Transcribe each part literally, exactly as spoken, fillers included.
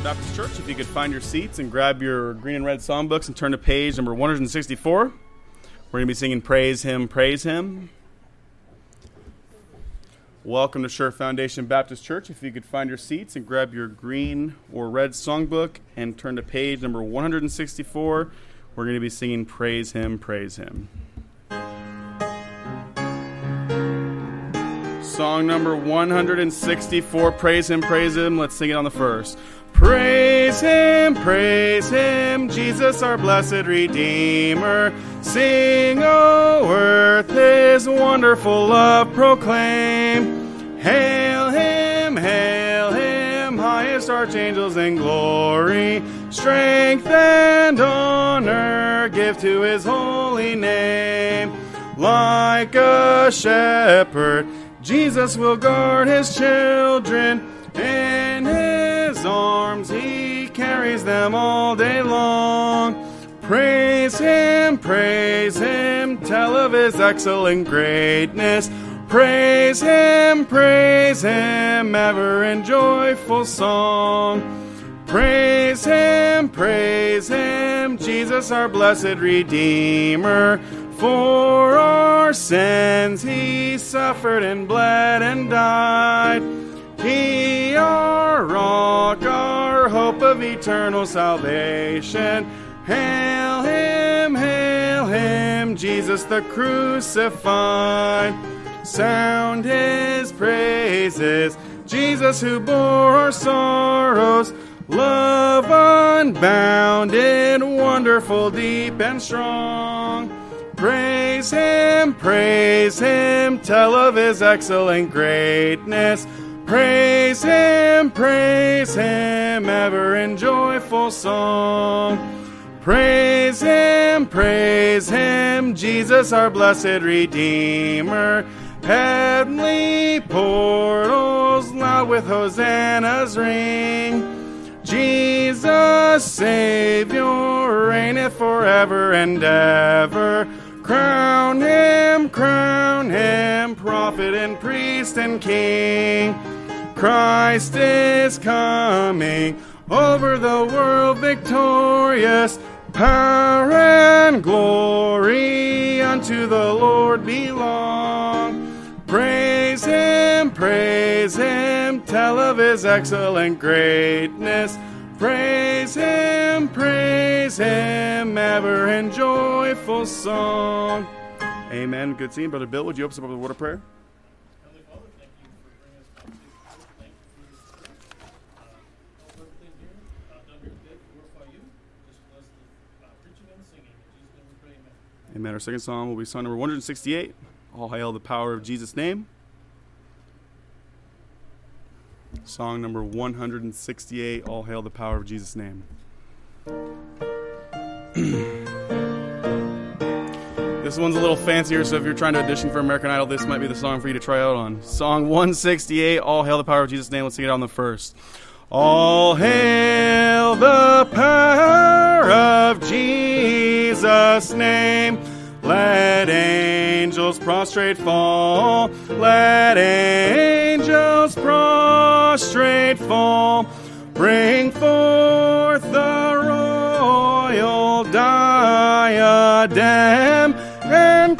Baptist Church. If you could find your seats and grab your green and red songbooks and turn to page number one hundred sixty-four. We're going to be singing Praise Him, Praise Him. Welcome to Sure Foundation Baptist Church. If you could find your seats and grab your green or red songbook and turn to page number one hundred sixty-four, we're going to be singing Praise Him, Praise Him. Song number one hundred sixty-four, Praise Him, Praise Him. Let's sing it on the first. Praise Him, praise Him, Jesus our blessed Redeemer. Sing, O earth, His wonderful love proclaim. Hail Him, hail Him, highest archangels in glory. Strength and honor give to His holy name. Like a shepherd, Jesus will guard His children. In His arms He carries them all day long. Praise Him, praise Him, tell of His excellent greatness. Praise Him, praise Him, ever in joyful song. Praise Him, praise Him, Jesus our blessed Redeemer. For our sins He suffered and bled and died. He, our rock, our hope of eternal salvation. Hail Him, hail Him, Jesus the crucified. Sound His praises, Jesus who bore our sorrows. Love unbounded, wonderful, deep, and strong. Praise Him, praise Him, tell of His excellent greatness. Praise Him, praise Him, ever in joyful song. Praise Him, praise Him, Jesus our blessed Redeemer. Heavenly portals loud with hosannas ring. Jesus Savior reigneth forever and ever. Crown Him, crown Him, prophet and priest and king. Christ is coming, over the world victorious. Power and glory unto the Lord belong. Praise Him, praise Him, tell of His excellent greatness. Praise Him, praise Him, ever in joyful song. Amen. Good seeing, Brother Bill. Would you open us up with a word of prayer? Amen. Our second psalm will be song number one hundred sixty-eight. All hail the power of Jesus' name. Song number one hundred sixty-eight. All hail the power of Jesus' name. This one's a little fancier, so if you're trying to audition for American Idol, this might be the song for you to try out on. Song one sixty-eight. All hail the power of Jesus' name. Let's sing it on the first. All hail the power of Jesus' name. Let angels prostrate fall. Let angels prostrate fall. Bring forth the royal diadem and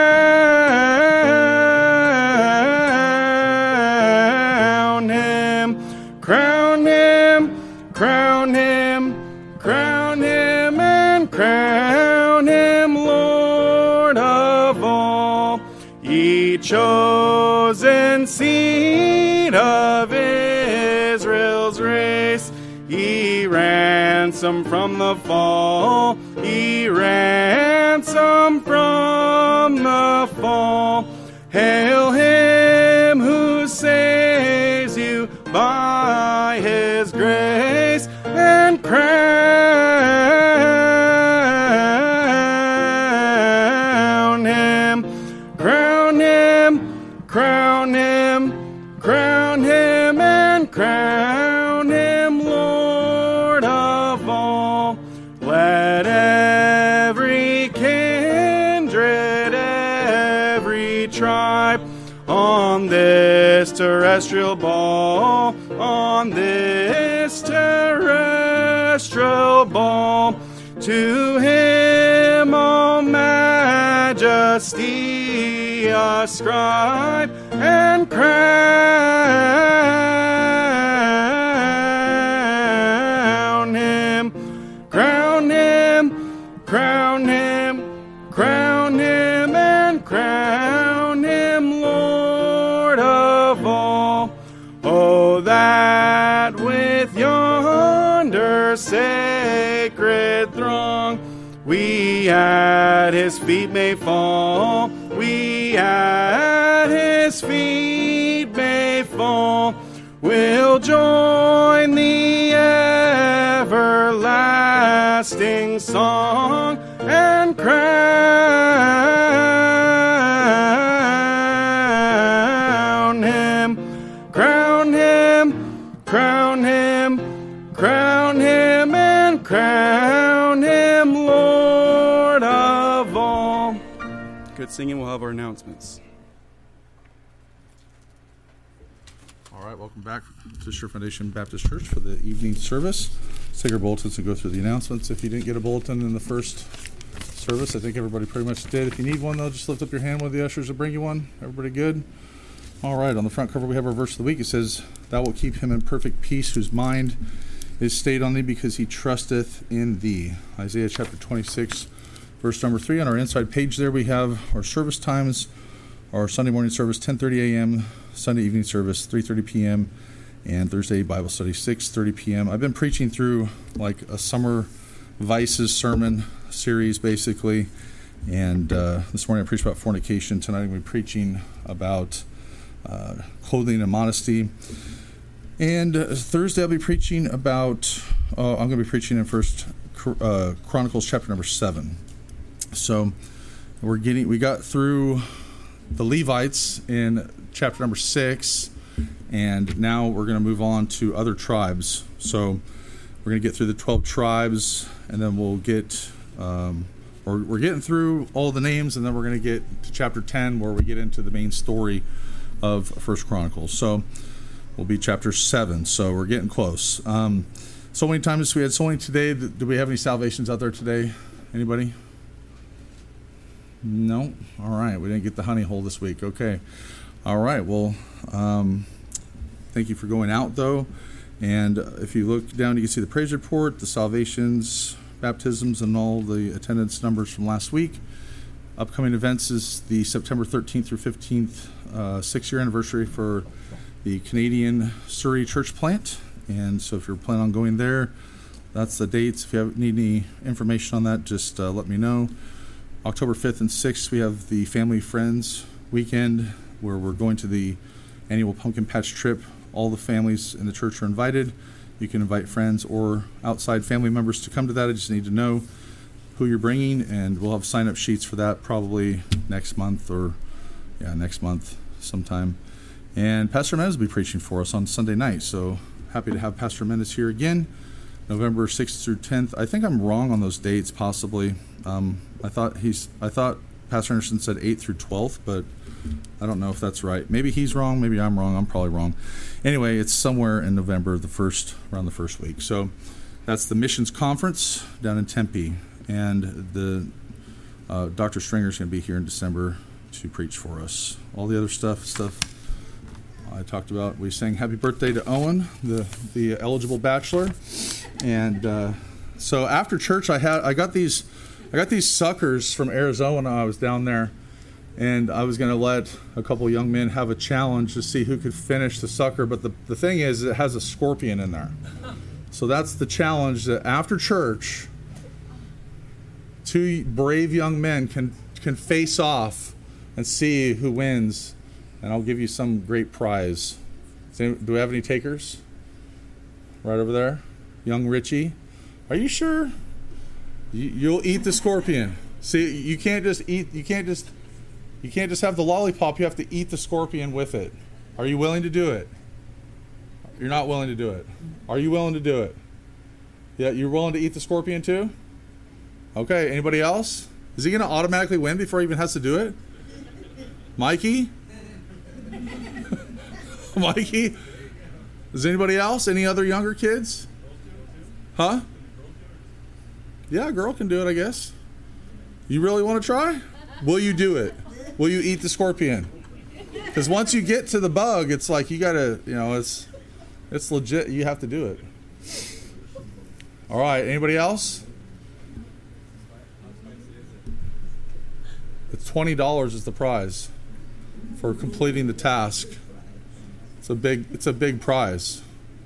crown Him. Crown Him, crown Him, crown Him, and crown Him, Lord of all. Ye chosen seed of Israel's race, ye ransom from the fall, ye ransom from the fall. Hail Him who saves you by His grace, and crown Him, crown Him, crown Him, crown Him, and crown Him, Lord of all. Let every kindred, every tribe on this terrestrial ball, on this terrestrial celestial balm. To him all majesty ascribe and crown him, crown him, crown him, crown him, and crown him Lord of all. Oh, that with yonder sacred throng we at his feet may fall, we at his feet may fall. We'll join the everlasting song and crown him, crown him, crown him, crown him, and crown him Lord of all. Good singing. We'll have our announcements. All right, welcome back to Sure Foundation Baptist Church for the evening service. Let's take our bulletins and go through the announcements. If you didn't get a bulletin in the first service, I think everybody pretty much did. If you need one, though, just lift up your hand. One of the ushers will bring you one. Everybody good? All right, on the front cover we have our verse of the week. It says, "Thou wilt keep him in perfect peace, whose mind is stayed on thee, because he trusteth in thee." Isaiah chapter twenty-six, verse number three. On our inside page there we have our service times. Our Sunday morning service, ten thirty a.m., Sunday evening service, three thirty p.m., and Thursday Bible study, six thirty p.m. I've been preaching through like a Summer Vices sermon series, basically, and uh, this morning I preached about fornication. Tonight I'm going to be preaching about uh, clothing and modesty. And uh, Thursday I'll be preaching about, uh, I'm going to be preaching in First uh, Chronicles chapter number seven. So we're getting, we got through the Levites in chapter number six, and now we're going to move on to other tribes. So we're going to get through the twelve tribes, and then we'll get, um, or we're getting through all the names, and then we're going to get to chapter ten, where we get into the main story of First Chronicles. So we'll be chapter seven, so we're getting close. Um, so many times we had so many today. Do we have any salvations out there today? Anybody? No? All right. We didn't get the honey hole this week. Okay. All right. Well, um, thank you for going out, though. And if you look down, you can see the praise report, the salvations, baptisms, and all the attendance numbers from last week. Upcoming events is the September thirteenth through fifteenth uh, six-year anniversary for the Canadian Surrey church plant. And so if you're planning on going there, that's the dates. If you have, need any information on that, just uh, let me know. October fifth and sixth, we have the Family Friends Weekend, where we're going to the annual pumpkin patch trip. All the families in the church are invited. You can invite friends or outside family members to come to that. I just need to know who you're bringing, and we'll have sign-up sheets for that probably next month or, yeah, next month sometime. And Pastor Mendes will be preaching for us on Sunday night, so happy to have Pastor Mendes here again, November sixth through tenth. I think I'm wrong on those dates, possibly. Um, I thought he's. I thought Pastor Anderson said eighth through twelfth, but I don't know if that's right. Maybe he's wrong. Maybe I'm wrong. I'm probably wrong. Anyway, it's somewhere in November, the first around the first week. So that's the missions conference down in Tempe, and the uh, Doctor Stringer is going to be here in December to preach for us. All the other stuff, stuff I talked about. We sang "Happy Birthday" to Owen, the the eligible bachelor, and uh, so after church, I had I got these. I got these suckers from Arizona when I was down there, and I was going to let a couple young men have a challenge to see who could finish the sucker, but the, the thing is, it has a scorpion in there. So that's the challenge, that after church, two brave young men can, can face off and see who wins, and I'll give you some great prize. Do we have any takers? Right over there. Young Richie. Are you sure? You'll eat the scorpion. See, you can't just eat. You can't just. You can't just have the lollipop. You have to eat the scorpion with it. Are you willing to do it? You're not willing to do it. Are you willing to do it? Yeah, you're willing to eat the scorpion too? Okay. Anybody else? Is he going to automatically win before he even has to do it? Mikey? Mikey? Is anybody else? Any other younger kids? Huh? Yeah, a girl can do it, I guess. You really want to try? Will you do it? Will you eat the scorpion? Because once you get to the bug, it's like you gotta, you know, it's it's legit. You have to do it. All right. Anybody else? It's twenty dollars is the prize for completing the task. It's a big. It's a big prize.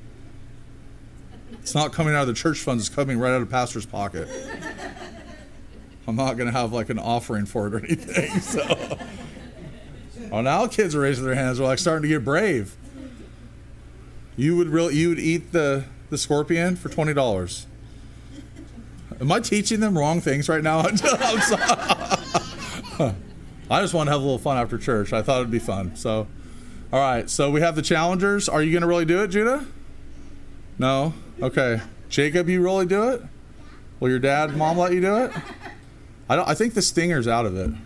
It's not coming out of the church funds. It's coming right out of the pastor's pocket. I'm not going to have like an offering for it or anything. So, oh, now kids are raising their hands. They're like starting to get brave. You would really, you would eat the, the scorpion for twenty dollars. Am I teaching them wrong things right now? I'm sorry. I just want to have a little fun after church. I thought it'd be fun. So, all right. So we have the challengers. Are you going to really do it, Judah? No? Okay. Jacob, you really do it? Will your dad, mom let you do it? I don't. I think the stinger's out of it.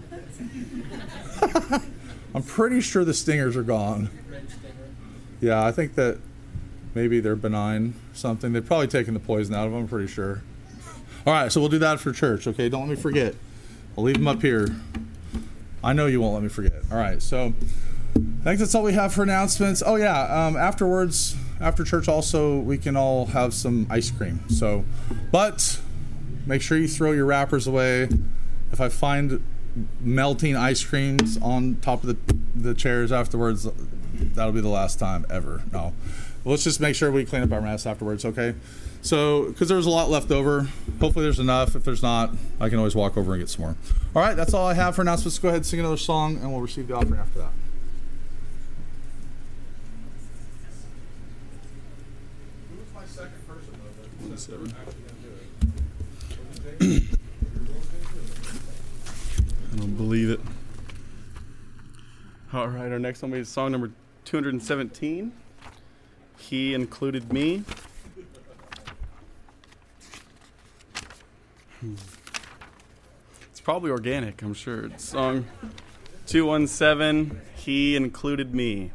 I'm pretty sure the stingers are gone. Yeah, I think that maybe they're benign something. They've probably taken the poison out of them, I'm pretty sure. All right, so we'll do that for church, okay? Don't let me forget. I'll leave them up here. I know you won't let me forget. All right, so I think that's all we have for announcements. Oh, yeah, um, afterwards, after church also, we can all have some ice cream. So, but make sure you throw your wrappers away. If I find melting ice creams on top of the, the chairs afterwards, that'll be the last time ever. No. Let's just make sure we clean up our mess afterwards, okay? So, because there's a lot left over. Hopefully there's enough. If there's not, I can always walk over and get some more. All right, that's all I have for announcements. Go ahead and sing another song, and we'll receive the offering after that. Who was my second person, though, that said they were actually going to do it? I don't believe it. All right, our next one is song number two hundred seventeen. He Included Me. Hmm. It's probably organic, I'm sure. It's song two seventeen, He Included Me.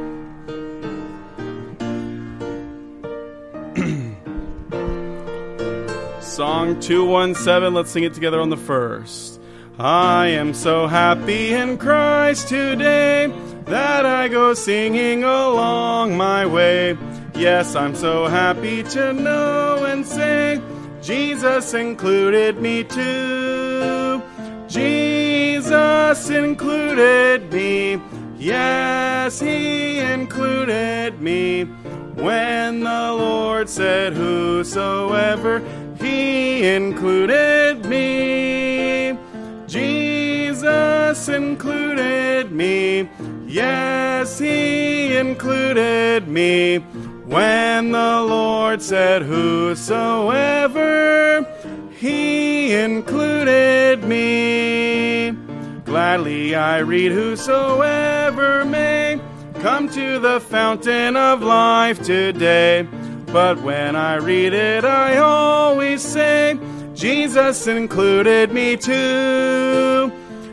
Song two seventeen, let's sing it together on the first. I am so happy in Christ today that I go singing along my way. Yes, I'm so happy to know and say Jesus included me too. Jesus included me. Yes, He included me. When the Lord said whosoever, He included me. Jesus included me. Yes, He included me. When the Lord said whosoever, He included me. Gladly I read whosoever may come to the fountain of life today. But when I read it, I always say, Jesus included me too.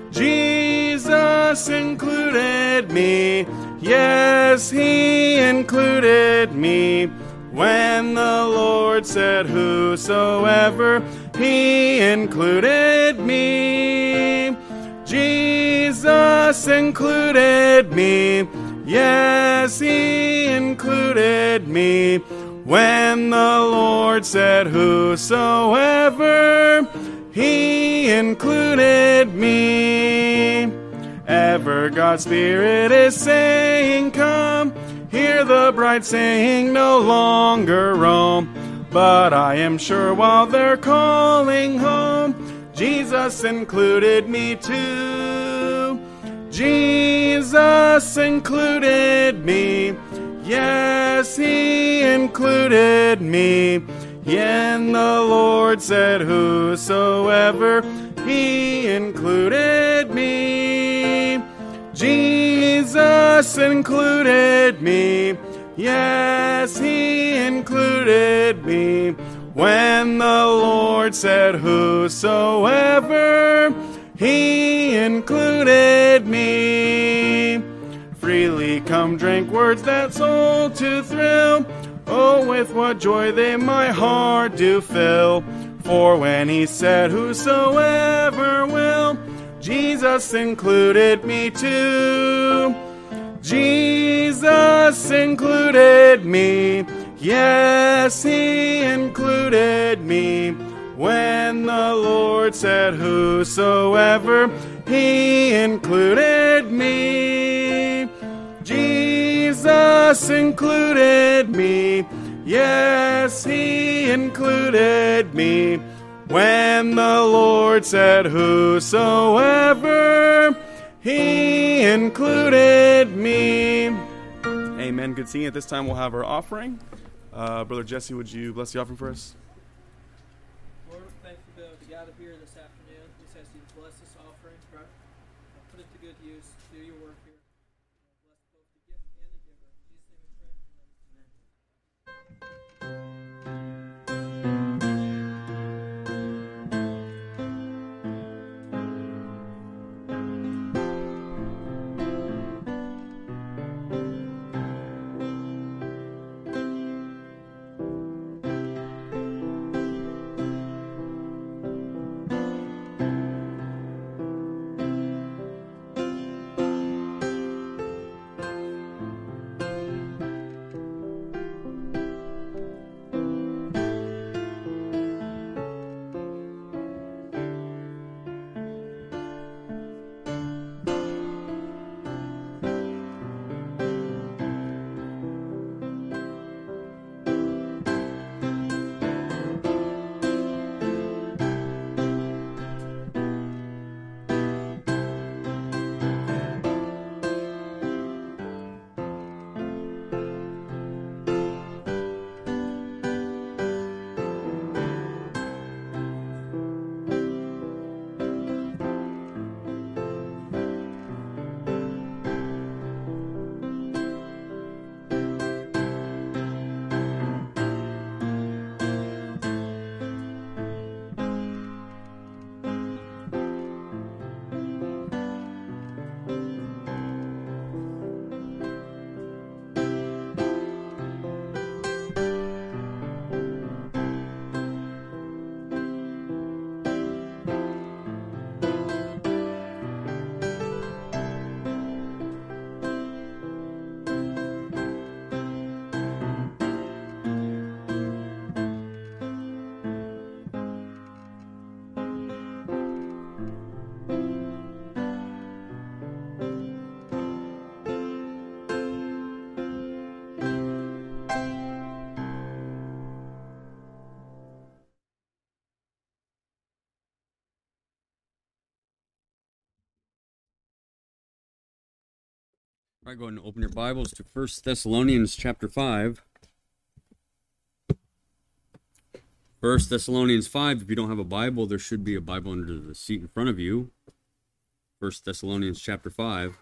Jesus included me. Yes, He included me. When the Lord said whosoever, He included me. Jesus included me. Yes, He included me. When the Lord said whosoever, He included me. Ever God's Spirit is saying, come, hear the bride saying, no longer roam. But I am sure while they're calling home, Jesus included me too. Jesus included me. Yes, He included me. When the Lord said whosoever, He included me. Jesus included me. Yes, He included me. When the Lord said whosoever, He included me. Freely come drink words that soul to thrill. Oh, with what joy they my heart do fill. For when he said, whosoever will, Jesus included me too. Jesus included me. Yes, he included me. When the Lord said, whosoever, he included me. Jesus included me. Yes, he included me. When the Lord said, whosoever, he included me. Amen. Good seeing you. At this time, we'll have our offering. Uh, Brother Jesse, would you bless the offering for us? Lord, we're thankful to be able to gather here this afternoon. We just ask you to bless this offering, put it to good use, do your work here. Bless both the gift and the giver. In Jesus' name we pray. All right, go ahead and open your Bibles to First Thessalonians chapter five. First Thessalonians five, if you don't have a Bible, there should be a Bible under the seat in front of you. First Thessalonians chapter five.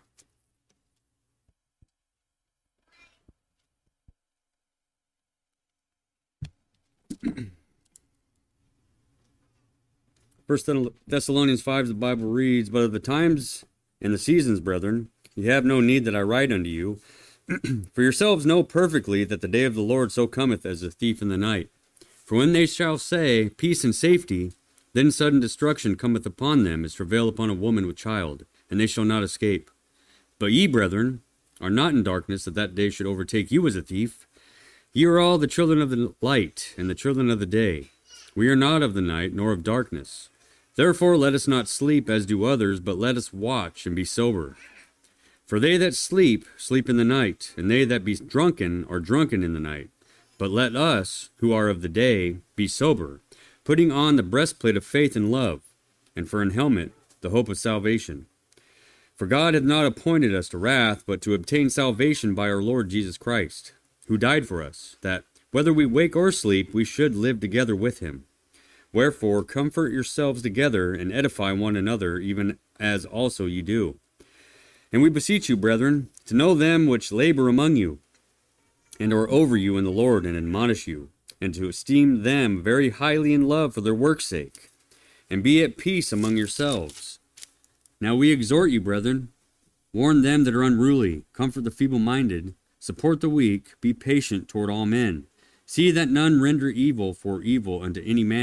First Thessalonians five, the Bible reads, But of the times and the seasons, brethren, you have no need that I write unto you. For yourselves know perfectly that the day of the Lord so cometh as a thief in the night. For when they shall say, Peace and safety, then sudden destruction cometh upon them as travail upon a woman with child, and they shall not escape. But ye, brethren, are not in darkness, that that day should overtake you as a thief. Ye are all the children of the light, and the children of the day. We are not of the night, nor of darkness. Therefore let us not sleep as do others, but let us watch and be sober. For they that sleep, sleep in the night, and they that be drunken are drunken in the night. But let us, who are of the day, be sober, putting on the breastplate of faith and love, and for an helmet, the hope of salvation. For God hath not appointed us to wrath, but to obtain salvation by our Lord Jesus Christ, who died for us, that, whether we wake or sleep, we should live together with him. Wherefore, comfort yourselves together, and edify one another, even as also ye do. And we beseech you, brethren, to know them which labor among you, and are over you in the Lord, and admonish you, and to esteem them very highly in love for their work's sake, and be at peace among yourselves. Now we exhort you, brethren, warn them that are unruly, comfort the feeble-minded, support the weak, be patient toward all men. See that none render evil for evil unto any man,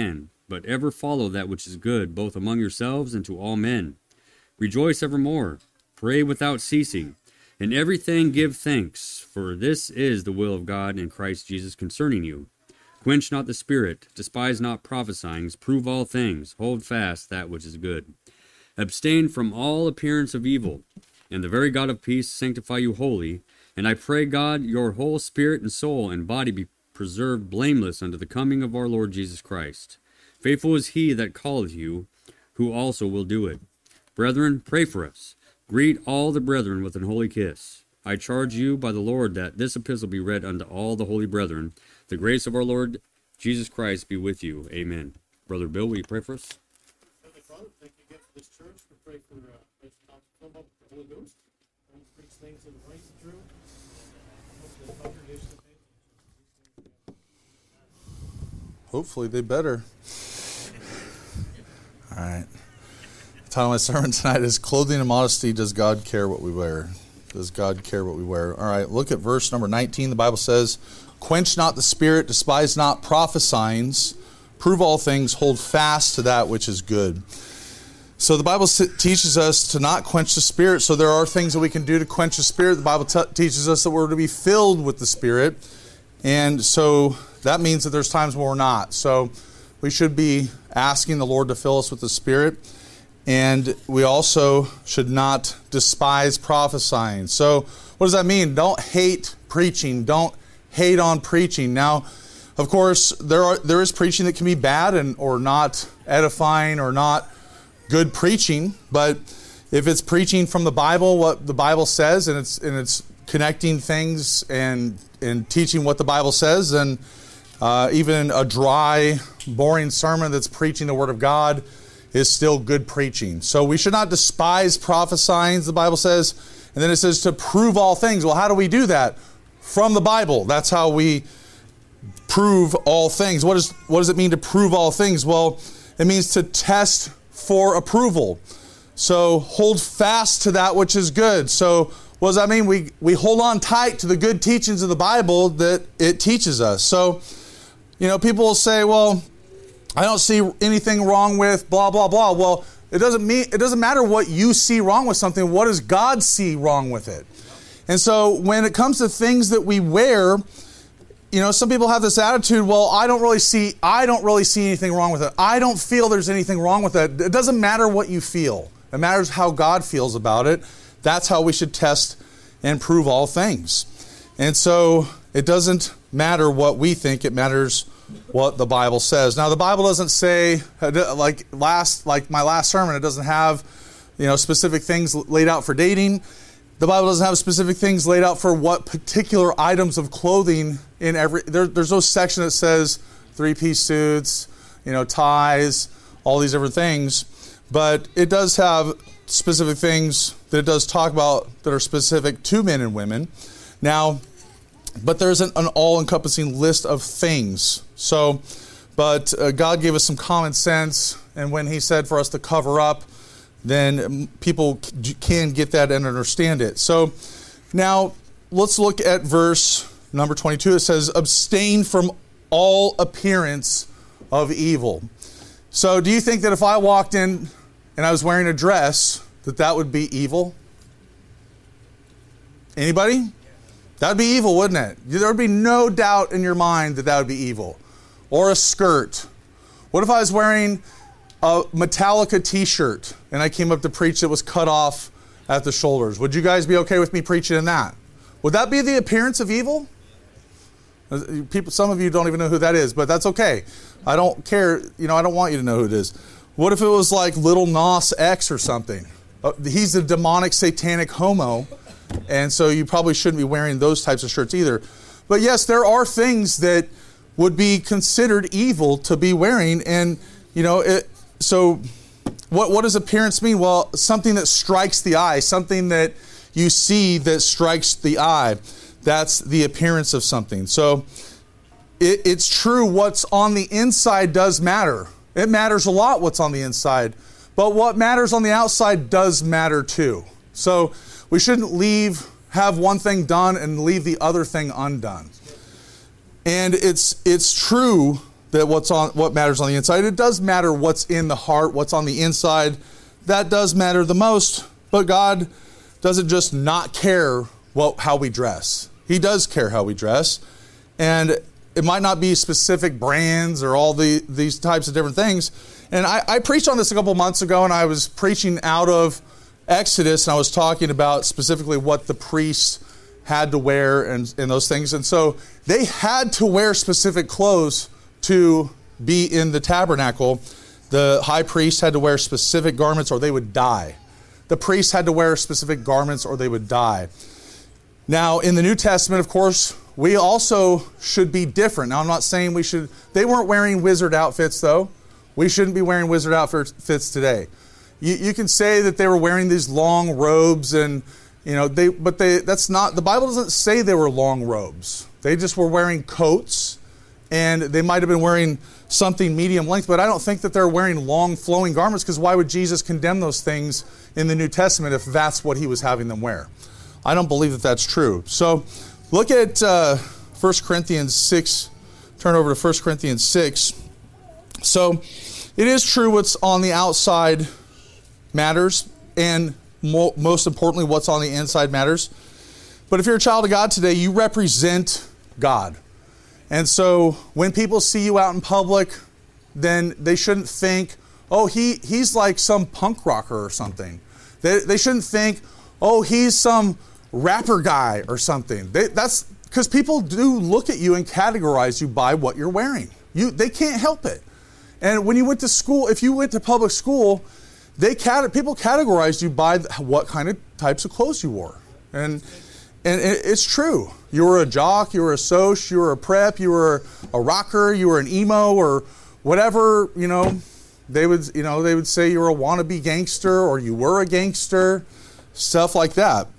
but ever follow that which is good, both among yourselves and to all men. Rejoice evermore. Pray without ceasing. In everything give thanks, for this is the will of God in Christ Jesus concerning you. Quench not the spirit, despise not prophesying, prove all things, hold fast that which is good. Abstain from all appearance of evil, and the very God of peace sanctify you wholly. And I pray God your whole spirit and soul and body be preserved blameless unto the coming of our Lord Jesus Christ. Faithful is he that calleth you, who also will do it. Brethren, pray for us. Greet all the brethren with an holy kiss. I charge you by the Lord that this epistle be read unto all the holy brethren. The grace of our Lord Jesus Christ be with you. Amen. Brother Bill, will you pray for us? Heavenly Father, thank you again for this church. We pray for uh, Pastor Tom to fill up with the Holy Ghost. And preach things that are right and true. And hope the congregation of faith. Hopefully they better. All right. The title of my sermon tonight is Clothing and Modesty, Does God Care What We Wear? Does God care what we wear? All right, look at verse number nineteen. The Bible says, Quench not the spirit, despise not prophesying, prove all things, hold fast to that which is good. So the Bible teaches us to not quench the spirit. So there are things that we can do to quench the spirit. The Bible t- teaches us that we're to be filled with the Spirit. And so that means that there's times when we're not. So we should be asking the Lord to fill us with the Spirit. And we also should not despise prophesying. So what does that mean? Don't hate preaching. Don't hate on preaching. Now, of course, there are there is preaching that can be bad and or not edifying or not good preaching. But if it's preaching from the Bible, what the Bible says, and it's and it's connecting things and and teaching what the Bible says, then uh, even a dry, boring sermon that's preaching the Word of God is still good preaching. So we should not despise prophesying, the Bible says. And then it says to prove all things. Well, how do we do that? From the Bible. That's how we prove all things. What is what does it mean to prove all things? Well, it means to test for approval. So hold fast to that which is good. So what does that mean? We we hold on tight to the good teachings of the Bible that it teaches us. So, you know, people will say, well, I don't see anything wrong with blah, blah, blah. Well, it doesn't mean it doesn't matter what you see wrong with something. What does God see wrong with it? And so when it comes to things that we wear, you know, some people have this attitude, well, I don't really see I don't really see anything wrong with it. I don't feel there's anything wrong with it. It doesn't matter what you feel. It matters how God feels about it. That's how we should test and prove all things. And so it doesn't matter what we think. It matters what the Bible says. Now, the Bible doesn't say, like last, like my last sermon, it doesn't have, you know, specific things laid out for dating. The Bible doesn't have specific things laid out for what particular items of clothing in every. There, there's no section that says three-piece suits, you know, ties, all these different things. But it does have specific things that it does talk about that are specific to men and women. Now, but there isn't an all-encompassing list of things. So, but uh, God gave us some common sense, and when He said for us to cover up, then people can get that and understand it. So, now let's look at verse number twenty-two. It says, "Abstain from all appearance of evil." So, do you think that if I walked in and I was wearing a dress, that that would be evil? Anybody? That would be evil, wouldn't it? There would be no doubt in your mind that that would be evil. Or a skirt. What if I was wearing a Metallica t-shirt and I came up to preach that was cut off at the shoulders? Would you guys be okay with me preaching in that? Would that be the appearance of evil? People, some of you don't even know who that is, but that's okay. I don't care. You know, I don't want you to know who it is. What if it was like Little Nas X or something? Uh, he's a demonic, satanic homo. And so you probably shouldn't be wearing those types of shirts either. But yes, there are things that would be considered evil to be wearing. And, you know, it, so what, what does appearance mean? Well, something that strikes the eye, something that you see that strikes the eye. That's the appearance of something. So it, it's true, what's on the inside does matter. It matters a lot what's on the inside. But what matters on the outside does matter too. So we shouldn't leave, have one thing done and leave the other thing undone. And it's it's true that what's on what matters on the inside. It does matter what's in the heart, what's on the inside. That does matter the most. But God doesn't just not care what how we dress. He does care how we dress. And it might not be specific brands or all the these types of different things. And I, I preached on this a couple months ago, and I was preaching out of Exodus, and I was talking about specifically what the priests had to wear and, and those things. And so they had to wear specific clothes to be in the tabernacle. The high priest had to wear specific garments or they would die. The priests had to wear specific garments or they would die. Now, in the New Testament, of course, we also should be different. Now, I'm not saying we should... They weren't wearing wizard outfits, though. We shouldn't be wearing wizard outfits today. You, you can say that they were wearing these long robes and, you know, they, but they, that's not... The Bible doesn't say they were long robes. They just were wearing coats, and they might have been wearing something medium length, but I don't think that they're wearing long flowing garments, because why would Jesus condemn those things in the New Testament if that's what he was having them wear? I don't believe that that's true. So look at uh, First Corinthians six. Turn over to First Corinthians six. So it is true what's on the outside matters, and mo- most importantly, what's on the inside matters. But if you're a child of God today, you represent God. And so when people see you out in public, then they shouldn't think, oh, he, he's like some punk rocker or something. They, they shouldn't think, oh, he's some rapper guy or something. They, that's because people do look at you and categorize you by what you're wearing. You, they can't help it. And when you went to school, if you went to public school, they cat- people categorized you by what kind of types of clothes you wore. And and it, it's true. You were a jock, you were a soc, you were a prep, you were a rocker, you were an emo, or whatever, you know, they would, you know, they would say you were a wannabe gangster or you were a gangster, stuff like that.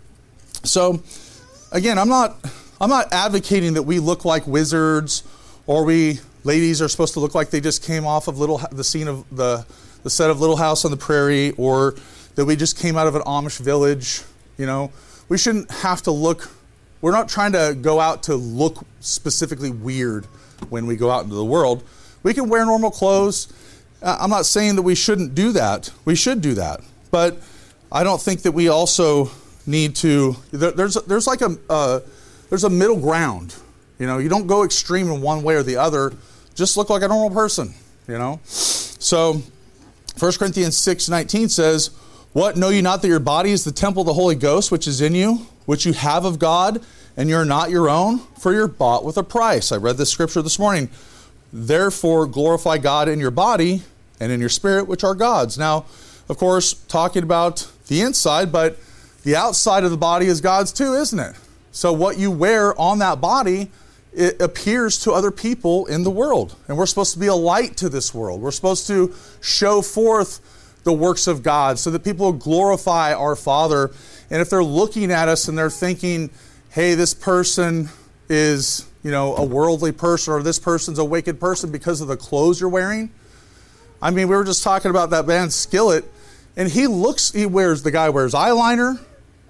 So again, I'm not I'm not advocating that we look like wizards, or we ladies are supposed to look like they just came off of little the scene of the the set of Little House on the Prairie, or that we just came out of an Amish village. You know, we shouldn't have to look. We're not trying to go out to look specifically weird when we go out into the world. We can wear normal clothes. Uh, I'm not saying that we shouldn't do that. We should do that, but I don't think that we also need to. There, there's there's like a uh, there's a middle ground. You know, you don't go extreme in one way or the other. Just look like a normal person. You know, so First Corinthians six nineteen says, "What, know you not that your body is the temple of the Holy Ghost, which is in you, which you have of God, and you're not your own, for you're bought with a price." I read this scripture this morning. "Therefore glorify God in your body and in your spirit, which are God's." Now, of course, talking about the inside, but the outside of the body is God's too, isn't it? So what you wear on that body, it appears to other people in the world. And we're supposed to be a light to this world. We're supposed to show forth the works of God so that people glorify our Father. And if they're looking at us and they're thinking, hey, this person is, you know, a worldly person, or this person's a wicked person because of the clothes you're wearing. I mean, we were just talking about that band Skillet, and he looks, he wears, the guy wears eyeliner,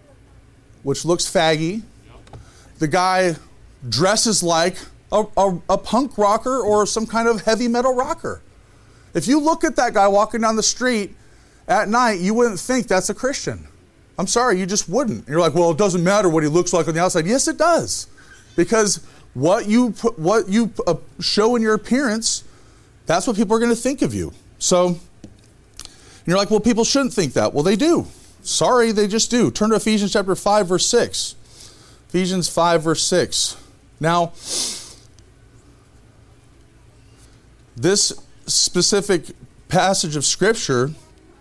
which looks faggy. The guy dresses like a, a, a punk rocker or some kind of heavy metal rocker. If you look at that guy walking down the street at night, you wouldn't think that's a Christian. I'm sorry, you just wouldn't. And you're like, well, it doesn't matter what he looks like on the outside. Yes, it does. Because what you put, what you uh, show in your appearance, that's what people are going to think of you. So, and you're like, well, people shouldn't think that. Well, they do. Sorry, they just do. Turn to Ephesians chapter five, verse six. Ephesians five, verse six. Now, this specific passage of Scripture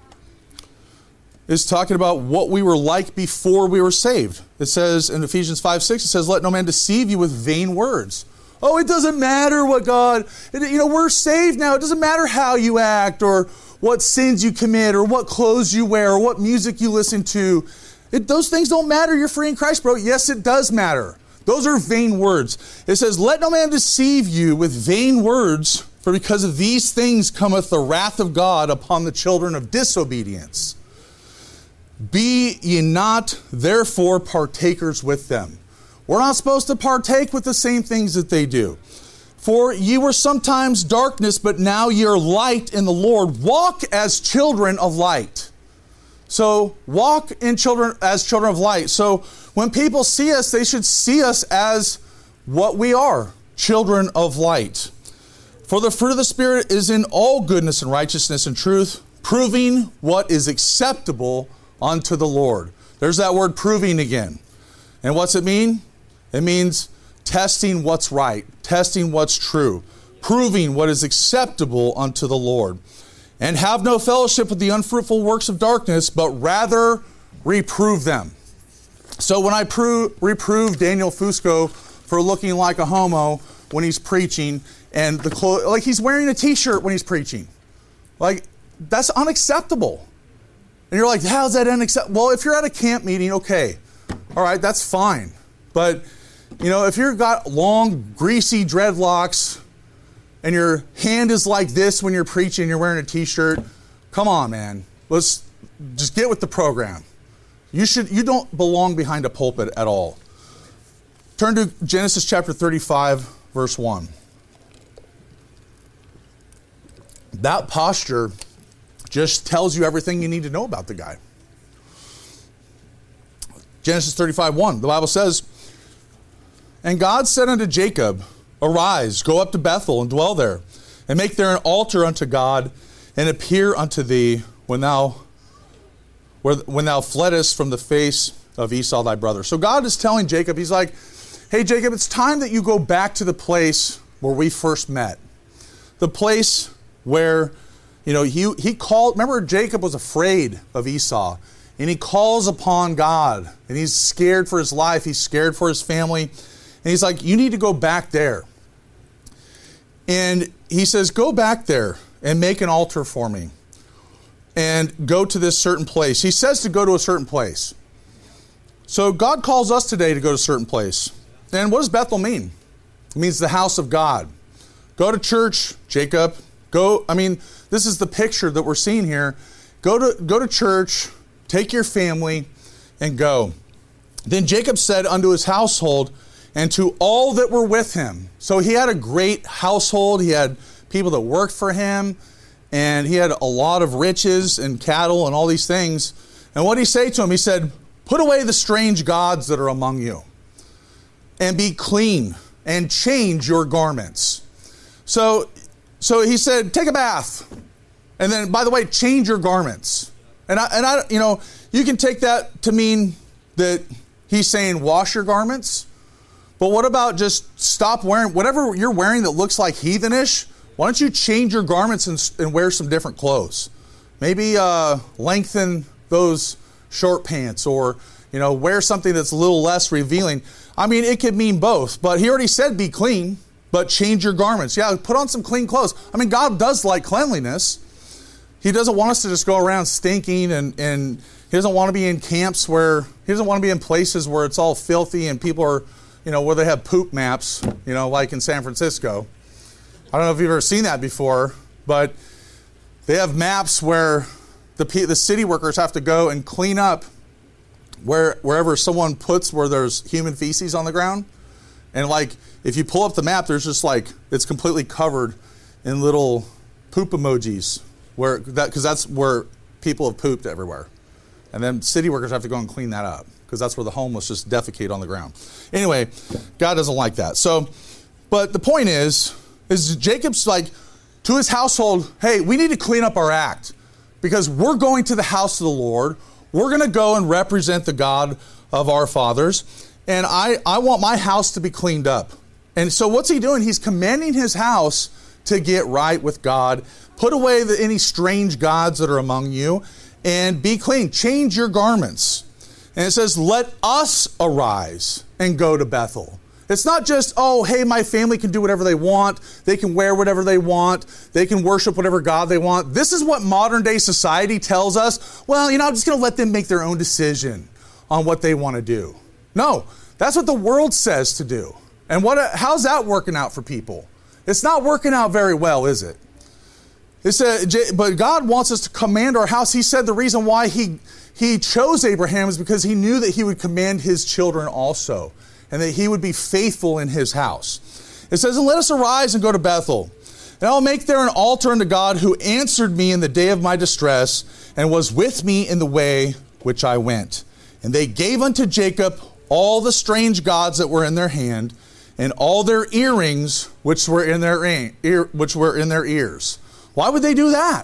is talking about what we were like before we were saved. It says in Ephesians five, six, it says, "Let no man deceive you with vain words." Oh, it doesn't matter what God, it, you know, we're saved now. It doesn't matter how you act or what sins you commit or what clothes you wear or what music you listen to. It, those things don't matter. You're free in Christ, bro. Yes, it does matter. Those are vain words. It says, "Let no man deceive you with vain words, for because of these things cometh the wrath of God upon the children of disobedience. Be ye not therefore partakers with them." We're not supposed to partake with the same things that they do. For ye were sometimes darkness, but now ye are light in the Lord. Walk as children of light. So walk in children as children of light. So when people see us, they should see us as what we are, children of light. For the fruit of the Spirit is in all goodness and righteousness and truth, proving what is acceptable unto the Lord. There's that word proving again. And what's it mean? It means testing what's right, testing what's true, proving what is acceptable unto the Lord. And have no fellowship with the unfruitful works of darkness, but rather reprove them. So when I pro- reprove Daniel Fusco for looking like a homo when he's preaching, and the clo- like he's wearing a t-shirt when he's preaching, like that's unacceptable. And you're like, how's that unacceptable? Well, if you're at a camp meeting, okay, all right, that's fine. But you know, if you've got long, greasy dreadlocks and your hand is like this when you're preaching and you're wearing a t-shirt, come on, man. Let's just get with the program. You should. You don't belong behind a pulpit at all. Turn to Genesis chapter thirty-five, verse one. That posture just tells you everything you need to know about the guy. Genesis thirty-five, one, the Bible says, and God said unto Jacob, arise, go up to Bethel and dwell there, and make there an altar unto God, and appear unto thee when thou when thou fleddest from the face of Esau thy brother. So God is telling Jacob, he's like, hey Jacob, it's time that you go back to the place where we first met. The place where, you know, he, he called, remember Jacob was afraid of Esau, and he calls upon God, and he's scared for his life, he's scared for his family, and he's like, you need to go back there. And he says, go back there and make an altar for me, and go to this certain place. He says to go to a certain place. So God calls us today to go to a certain place. And what does Bethel mean? It means the house of God. Go to church, Jacob. Go, I mean, this is the picture that we're seeing here. Go to, go to church, take your family, and go. Then Jacob said unto his household, and to all that were with him. So he had a great household. He had people that worked for him, and he had a lot of riches and cattle and all these things. And what did he say to him? He said, put away the strange gods that are among you, and be clean, and change your garments. So, so he said, take a bath. And then, by the way, change your garments. And I, and I, you know, you can take that to mean that he's saying wash your garments. But what about just stop wearing whatever you're wearing that looks like heathenish? Why don't you change your garments and, and wear some different clothes? Maybe uh, lengthen those short pants, or you know, wear something that's a little less revealing. I mean, it could mean both. But he already said be clean, but change your garments. Yeah, put on some clean clothes. I mean, God does like cleanliness. He doesn't want us to just go around stinking, and, and he doesn't want to be in camps where, he doesn't want to be in places where it's all filthy and people are, you know, where they have poop maps, you know, like in San Francisco. I don't know if you've ever seen that before, but they have maps where the the city workers have to go and clean up where wherever someone puts where there's human feces on the ground. And like, if you pull up the map, there's just like, it's completely covered in little poop emojis, where that because that's where people have pooped everywhere. And then city workers have to go and clean that up, because that's where the homeless just defecate on the ground. Anyway, God doesn't like that. So, but the point is, is Jacob's like, to his household, hey, we need to clean up our act, because we're going to the house of the Lord. We're going to go and represent the God of our fathers. And I, I want my house to be cleaned up. And so what's he doing? He's commanding his house to get right with God. Put away the, any strange gods that are among you, and be clean. Change your garments. And it says, let us arise and go to Bethel. It's not just, oh, hey, my family can do whatever they want. They can wear whatever they want. They can worship whatever God they want. This is what modern day society tells us. Well, you know, I'm just going to let them make their own decision on what they want to do. No, that's what the world says to do. And what? How's that working out for people? It's not working out very well, is it? It's a, but God wants us to command our house. He said the reason why he, he chose Abraham is because he knew that he would command his children also, and that he would be faithful in his house. It says, and let us arise and go to Bethel. And I'll make there an altar unto God who answered me in the day of my distress and was with me in the way which I went. And they gave unto Jacob all the strange gods that were in their hand and all their earrings which were in their ear, which were in their ears. Why would they do that?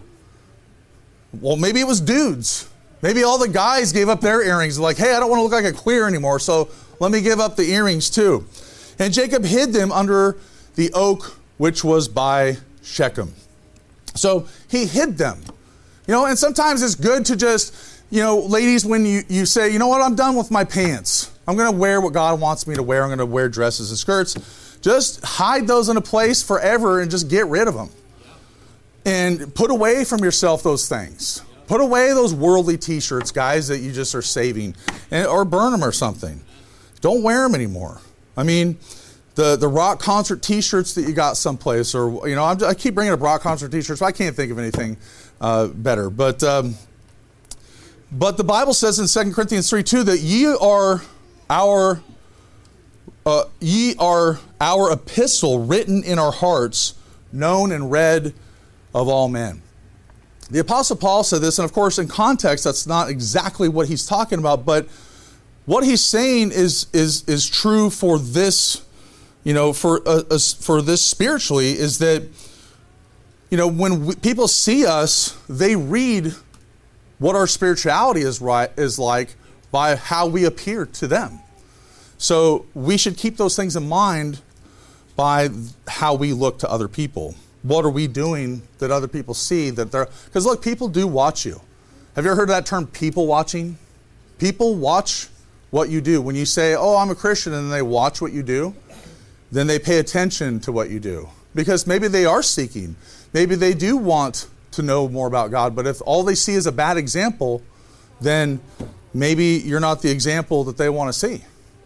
Well, maybe it was dudes. Maybe all the guys gave up their earrings. Like, hey, I don't want to look like a queer anymore, so let me give up the earrings too. And Jacob hid them under the oak which was by Shechem. So he hid them. You know, and sometimes it's good to just, you know, ladies, when you, you say, you know what, I'm done with my pants. I'm going to wear what God wants me to wear. I'm going to wear dresses and skirts. Just hide those in a place forever and just get rid of them. And put away from yourself those things. Put away those worldly t-shirts, guys, that you just are saving. And, or burn them or something. Don't wear them anymore. I mean, the, the rock concert t-shirts that you got someplace, or, you know, I'm, I keep bringing up rock concert t-shirts, but I can't think of anything uh, better. But um, but the Bible says in Second Corinthians three two that ye are our uh, ye are our epistle written in our hearts, known and read of all men. The Apostle Paul said this, and of course in context that's not exactly what he's talking about, but what he's saying is is is true for this, you know, for uh, uh, for this spiritually, is that, you know, when we, people see us, they read what our spirituality is right is like by how we appear to them. So we should keep those things in mind by how we look to other people. What are we doing that other people see that they're, because look, people do watch you. Have you ever heard of that term, people watching? People watch what you do. When you say, oh, I'm a Christian, and they watch what you do, then they pay attention to what you do. Because maybe they are seeking. Maybe they do want to know more about God. But if all they see is a bad example, then maybe you're not the example that they want to see.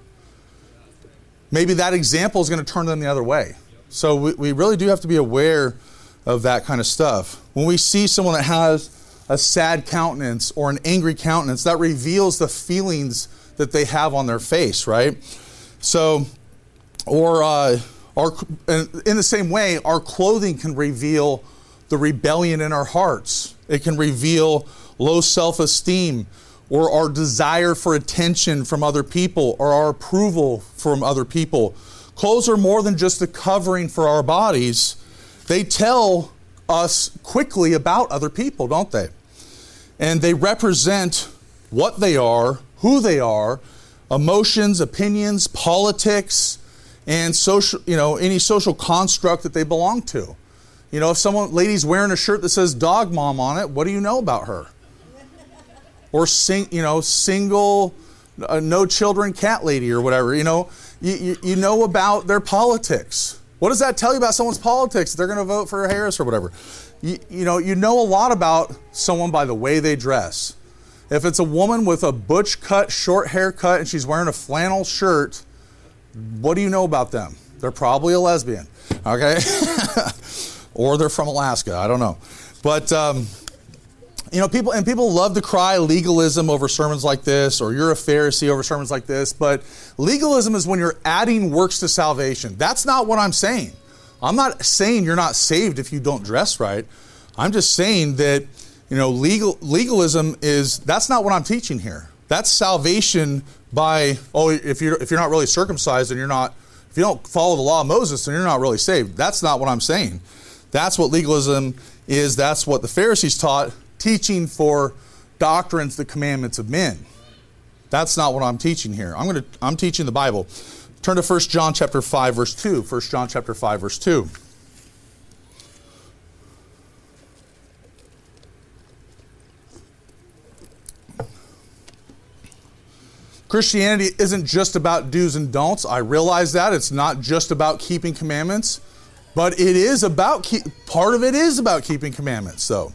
Maybe that example is going to turn them the other way. So we, we really do have to be aware of that kind of stuff. When we see someone that has a sad countenance or an angry countenance, that reveals the feelings that they have on their face, right? So, or uh, our, in the same way, our clothing can reveal the rebellion in our hearts. It can reveal low self-esteem, or our desire for attention from other people, or our approval from other people. Clothes are more than just a covering for our bodies. They tell us quickly about other people, don't they? And they represent what they are, who they are, emotions, opinions, politics, and social, you know, any social construct that they belong to. You know, if someone, lady's wearing a shirt that says dog mom on it, what do you know about her? Or sing, you know, single, uh, no children cat lady or whatever, you know. You, you, you know about their politics. What does that tell you about someone's politics? They're going to vote for Harris or whatever. You, you know, you know a lot about someone by the way they dress. If it's a woman with a butch cut, short haircut, and she's wearing a flannel shirt, what do you know about them? They're probably a lesbian, okay? Or they're from Alaska, I don't know. But, um, you know, people, and people love to cry legalism over sermons like this, or you're a Pharisee over sermons like this, but legalism is when you're adding works to salvation. That's not what I'm saying. I'm not saying you're not saved if you don't dress right. I'm just saying that, you know, legal legalism is, that's not what I'm teaching here. That's salvation by, oh, if you're, if you're not really circumcised and you're not, if you don't follow the law of Moses, then you're not really saved. That's not what I'm saying. That's what legalism is. That's what the Pharisees taught, teaching for doctrines, the commandments of men. That's not what I'm teaching here. I'm going to I'm teaching the Bible. Turn to First John chapter five verse two. First John chapter five verse two. Christianity isn't just about do's and don'ts. I realize that. It's not just about keeping commandments, but it is about keep, part of it is about keeping commandments, though.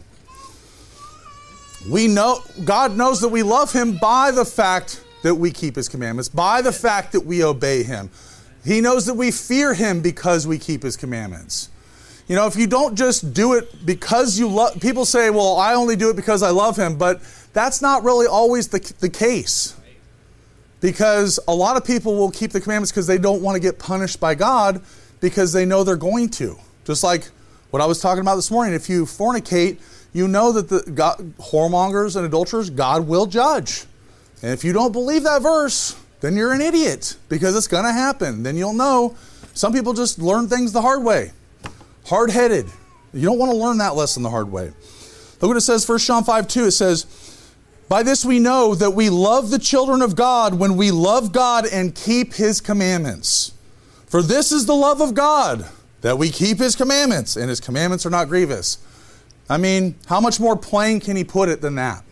We know, God knows that we love Him by the fact that we keep His commandments, by the fact that we obey Him. He knows that we fear Him because we keep His commandments. You know, if you don't just do it because you love, people say, well, I only do it because I love Him, but that's not really always the, the case. Because a lot of people will keep the commandments because they don't want to get punished by God. because they know they're going to. Just like what I was talking about this morning. If you fornicate, you know that the God, whoremongers and adulterers, God will judge. And if you don't believe that verse, then you're an idiot, because it's going to happen. Then you'll know. Some people just learn things the hard way. Hard-headed. You don't want to learn that lesson the hard way. Look what it says, First John five two. It says, by this we know that we love the children of God when we love God and keep His commandments. For this is the love of God, that we keep His commandments, and His commandments are not grievous. I mean, how much more plain can He put it than that?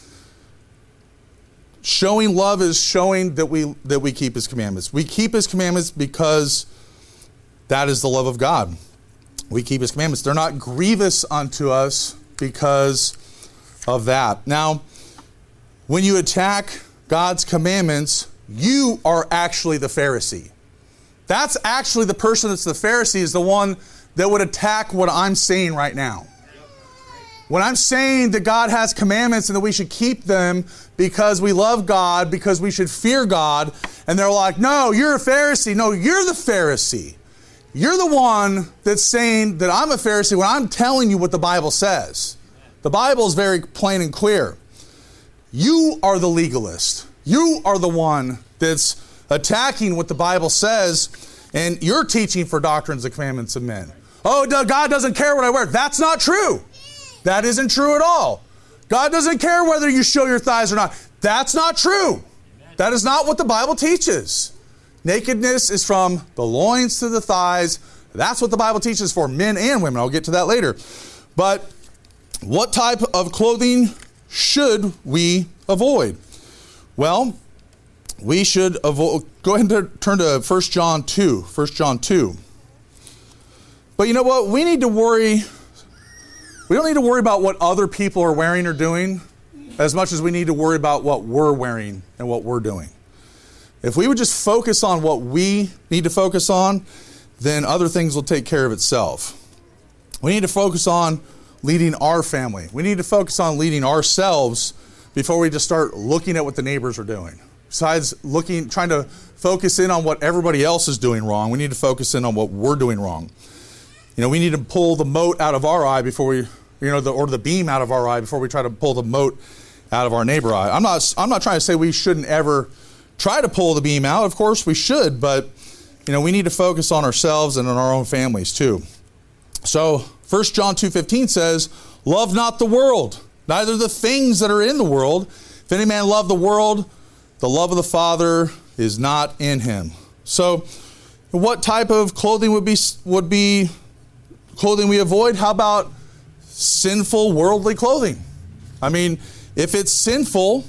Showing love is showing that we that we keep His commandments. We keep His commandments because that is the love of God. We keep His commandments. They're not grievous unto us because of that. Now, when you attack God's commandments, you are actually the Pharisee. That's actually the person that's the Pharisee, is the one that would attack what I'm saying right now. When I'm saying that God has commandments and that we should keep them because we love God, because we should fear God, and they're like, no, you're a Pharisee. No, you're the Pharisee. You're the one that's saying that I'm a Pharisee when I'm telling you what the Bible says. The Bible is very plain and clear. You are the legalist. You are the one that's attacking what the Bible says, and you're teaching for doctrines and commandments of men. Oh, God doesn't care what I wear. That's not true. That isn't true at all. God doesn't care whether you show your thighs or not. That's not true. That is not what the Bible teaches. Nakedness is from the loins to the thighs. That's what the Bible teaches for men and women. I'll get to that later. But what type of clothing should we avoid? Well, we should avoid. Go ahead and turn to First John two. First John two. But you know what? We need to worry. We don't need to worry about what other people are wearing or doing as much as we need to worry about what we're wearing and what we're doing. If we would just focus on what we need to focus on, then other things will take care of itself. We need to focus on leading our family. We need to focus on leading ourselves before we just start looking at what the neighbors are doing. Besides looking, trying to focus in on what everybody else is doing wrong, we need to focus in on what we're doing wrong. You know, we need to pull the mote out of our eye before we, you know, the, or the beam out of our eye before we try to pull the mote out of our neighbor eye. I'm not, I'm not trying to say we shouldn't ever try to pull the beam out. Of course we should, but, you know, we need to focus on ourselves and on our own families too. So First John two fifteen says, love not the world, neither the things that are in the world. If any man love the world, the love of the Father is not in him. So what type of clothing would be would be clothing we avoid? How about sinful worldly clothing? I mean, if it's sinful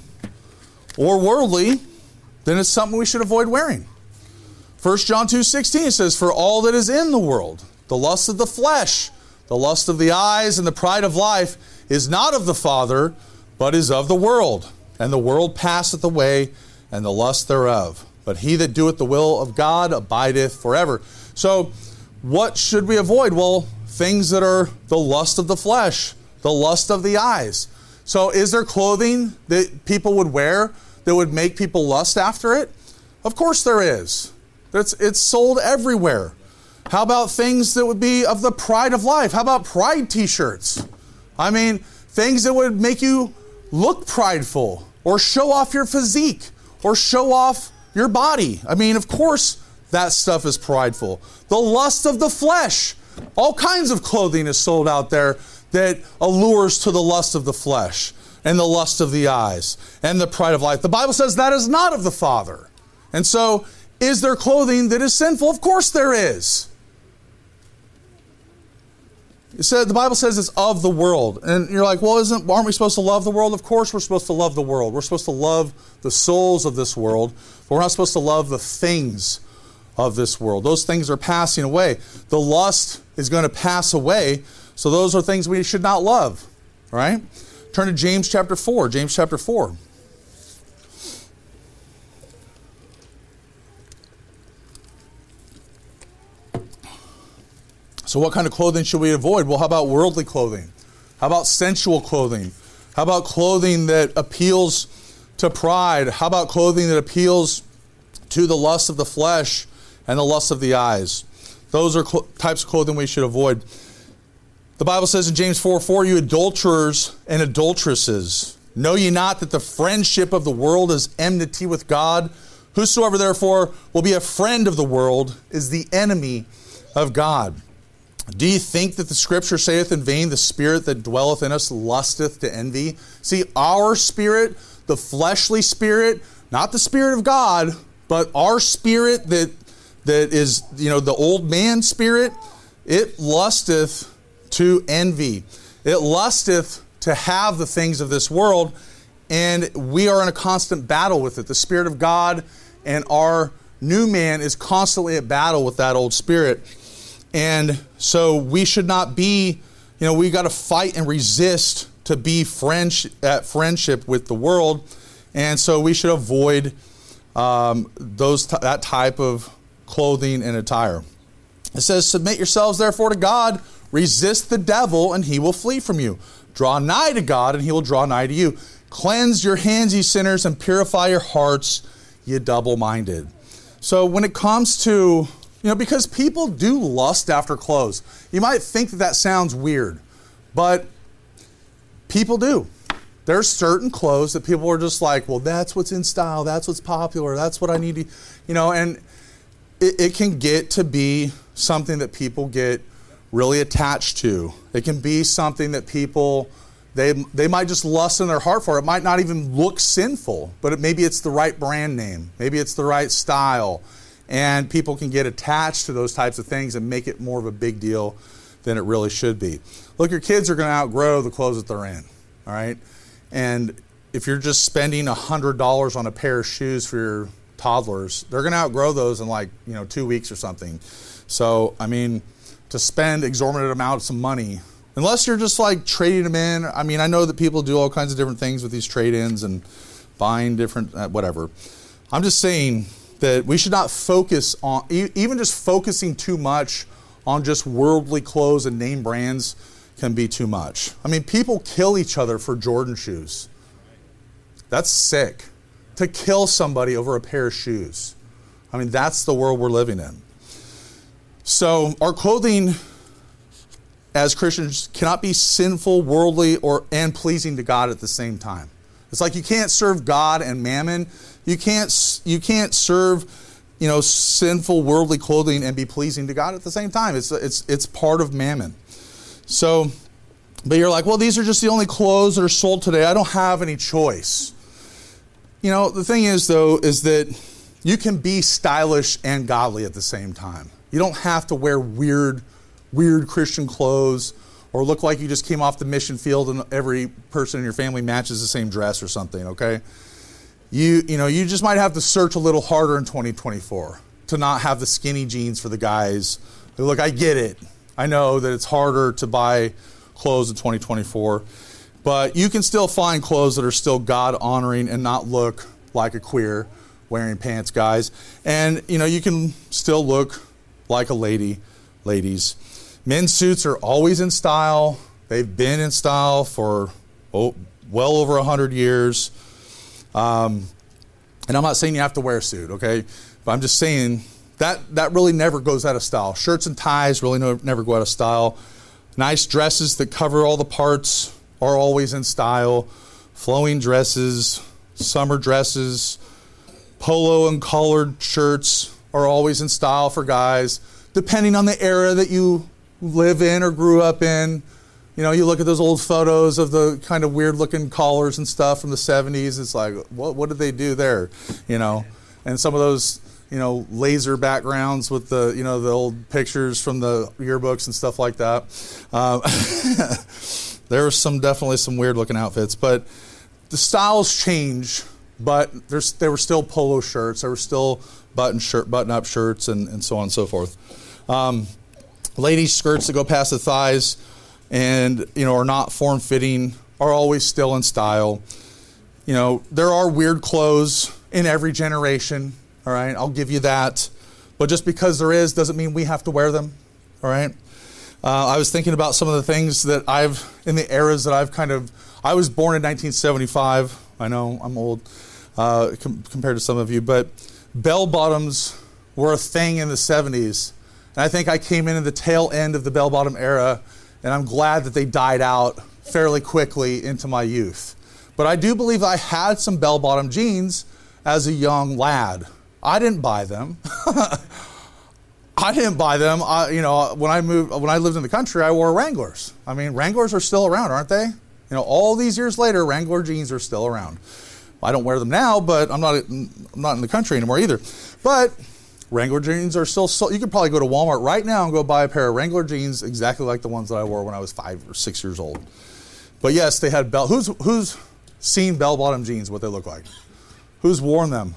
or worldly, then it's something we should avoid wearing. First John two sixteen says, for all that is in the world, the lust of the flesh, the lust of the eyes, and the pride of life is not of the Father, but is of the world. And the world passeth away, and the lust thereof. But he that doeth the will of God abideth forever. So what should we avoid? Well, things that are the lust of the flesh, the lust of the eyes. So is there clothing that people would wear that would make people lust after it? Of course there is. It's, it's sold everywhere. How about things that would be of the pride of life? How about pride t-shirts? I mean, things that would make you look prideful or show off your physique or show off your body. I mean, of course, that stuff is prideful. The lust of the flesh. All kinds of clothing is sold out there that allures to the lust of the flesh and the lust of the eyes and the pride of life. The Bible says that is not of the Father. And so, is there clothing that is sinful? Of course there is. It said, the Bible says it's of the world. And you're like, well, isn't, aren't we supposed to love the world? Of course we're supposed to love the world. We're supposed to love the souls of this world, but we're not supposed to love the things of this world. Those things are passing away. The lust is going to pass away, so those are things we should not love. All right? Turn to James chapter four. James chapter four. So what kind of clothing should we avoid? Well, how about worldly clothing? How about sensual clothing? How about clothing that appeals to pride? How about clothing that appeals to the lust of the flesh and the lust of the eyes? those are cl- types of clothing we should avoid. The Bible says in James four four, you adulterers and adulteresses, know ye not that the friendship of the world is enmity with God? Whosoever therefore will be a friend of the world is the enemy of God. Do ye think that the scripture saith in vain, the spirit that dwelleth in us lusteth to envy? See, our spirit, the fleshly spirit, not the spirit of God, but our spirit that that is, you know, the old man spirit, it lusteth to envy. It lusteth to have the things of this world, and we are in a constant battle with it. The Spirit of God and our new man is constantly at battle with that old spirit. And so we should not be, you know, we got to fight and resist to be friends, at friendship with the world. And so we should avoid um, those t- that type of clothing and attire. It says, submit yourselves therefore to God, resist the devil, and he will flee from you. Draw nigh to God, and he will draw nigh to you. Cleanse your hands, ye sinners, and purify your hearts, ye double-minded. So when it comes to, you know, because people do lust after clothes. You might think that that sounds weird, but people do. There's certain clothes that people are just like, well, that's what's in style, that's what's popular, that's what I need to, you know, and it, it can get to be something that people get really attached to. It can be something that people, they they might just lust in their heart for. It might not even look sinful, but it, maybe it's the right brand name. Maybe it's the right style. And people can get attached to those types of things and make it more of a big deal than it really should be. Look, your kids are going to outgrow the clothes that they're in, all right? And if you're just spending one hundred dollars on a pair of shoes for your toddlers, they're going to outgrow those in like, you know, two weeks or something. So, I mean, to spend exorbitant amounts of money, unless you're just like trading them in. I mean, I know that people do all kinds of different things with these trade-ins and buying different, uh, whatever. I'm just saying that we should not focus on, even just focusing too much on just worldly clothes and name brands can be too much. I mean, people kill each other for Jordan shoes. That's sick. To kill somebody over a pair of shoes. I mean, that's the world we're living in. So our clothing as Christians cannot be sinful, worldly, or and pleasing to God at the same time. It's like you can't serve God and mammon. You can't you can't serve, you know, sinful, worldly clothing and be pleasing to God at the same time. It's it's it's part of mammon. So, but you're like, well, these are just the only clothes that are sold today. I don't have any choice. You know, the thing is, though, is that you can be stylish and godly at the same time. You don't have to wear weird, weird Christian clothes or look like you just came off the mission field and every person in your family matches the same dress or something, okay? You, you know, you just might have to search a little harder in twenty twenty-four to not have the skinny jeans for the guys. Look, I get it. I know that it's harder to buy clothes in twenty twenty-four, but you can still find clothes that are still God-honoring and not look like a queer wearing pants, guys. And, you know, you can still look like a lady, ladies. Men's suits are always in style. They've been in style for oh, well over one hundred years. Um, and I'm not saying you have to wear a suit, okay? But I'm just saying that that really never goes out of style. Shirts and ties really no, never go out of style. Nice dresses that cover all the parts are always in style. Flowing dresses, summer dresses, polo and collared shirts are always in style for guys, depending on the era that you live in or grew up in. You know, you look at those old photos of the kind of weird-looking collars and stuff from the seventies. It's like, what what did they do there? You know, and some of those, you know, laser backgrounds with the, you know, the old pictures from the yearbooks and stuff like that. Um, there were some definitely some weird-looking outfits, but the styles change. But there's there were still polo shirts. There were still button shirt, button-up shirts, and, and so on and so forth. Um, ladies' skirts that go past the thighs and, you know, are not form-fitting are always still in style. You know, there are weird clothes in every generation, all right? I'll give you that. But just because there is doesn't mean we have to wear them, all right? Uh, I was thinking about some of the things that I've, in the eras that I've kind of, I was born in nineteen seventy-five. I know, I'm old uh, com- compared to some of you, but bell bottoms were a thing in the seventies. And I think I came in at the tail end of the bell-bottom era, and I'm glad that they died out fairly quickly into my youth. But I do believe I had some bell-bottom jeans as a young lad. I didn't buy them. I didn't buy them. I, you know, when I moved, when I lived in the country, I wore Wranglers. I mean, Wranglers are still around, aren't they? You know, all these years later, Wrangler jeans are still around. I don't wear them now, but I'm not, I'm not in the country anymore either. But Wrangler jeans are still sold. You could probably go to Walmart right now and go buy a pair of Wrangler jeans exactly like the ones that I wore when I was five or six years old. But yes, they had bell. Who's who's seen bell-bottom jeans? What they look like? Who's worn them?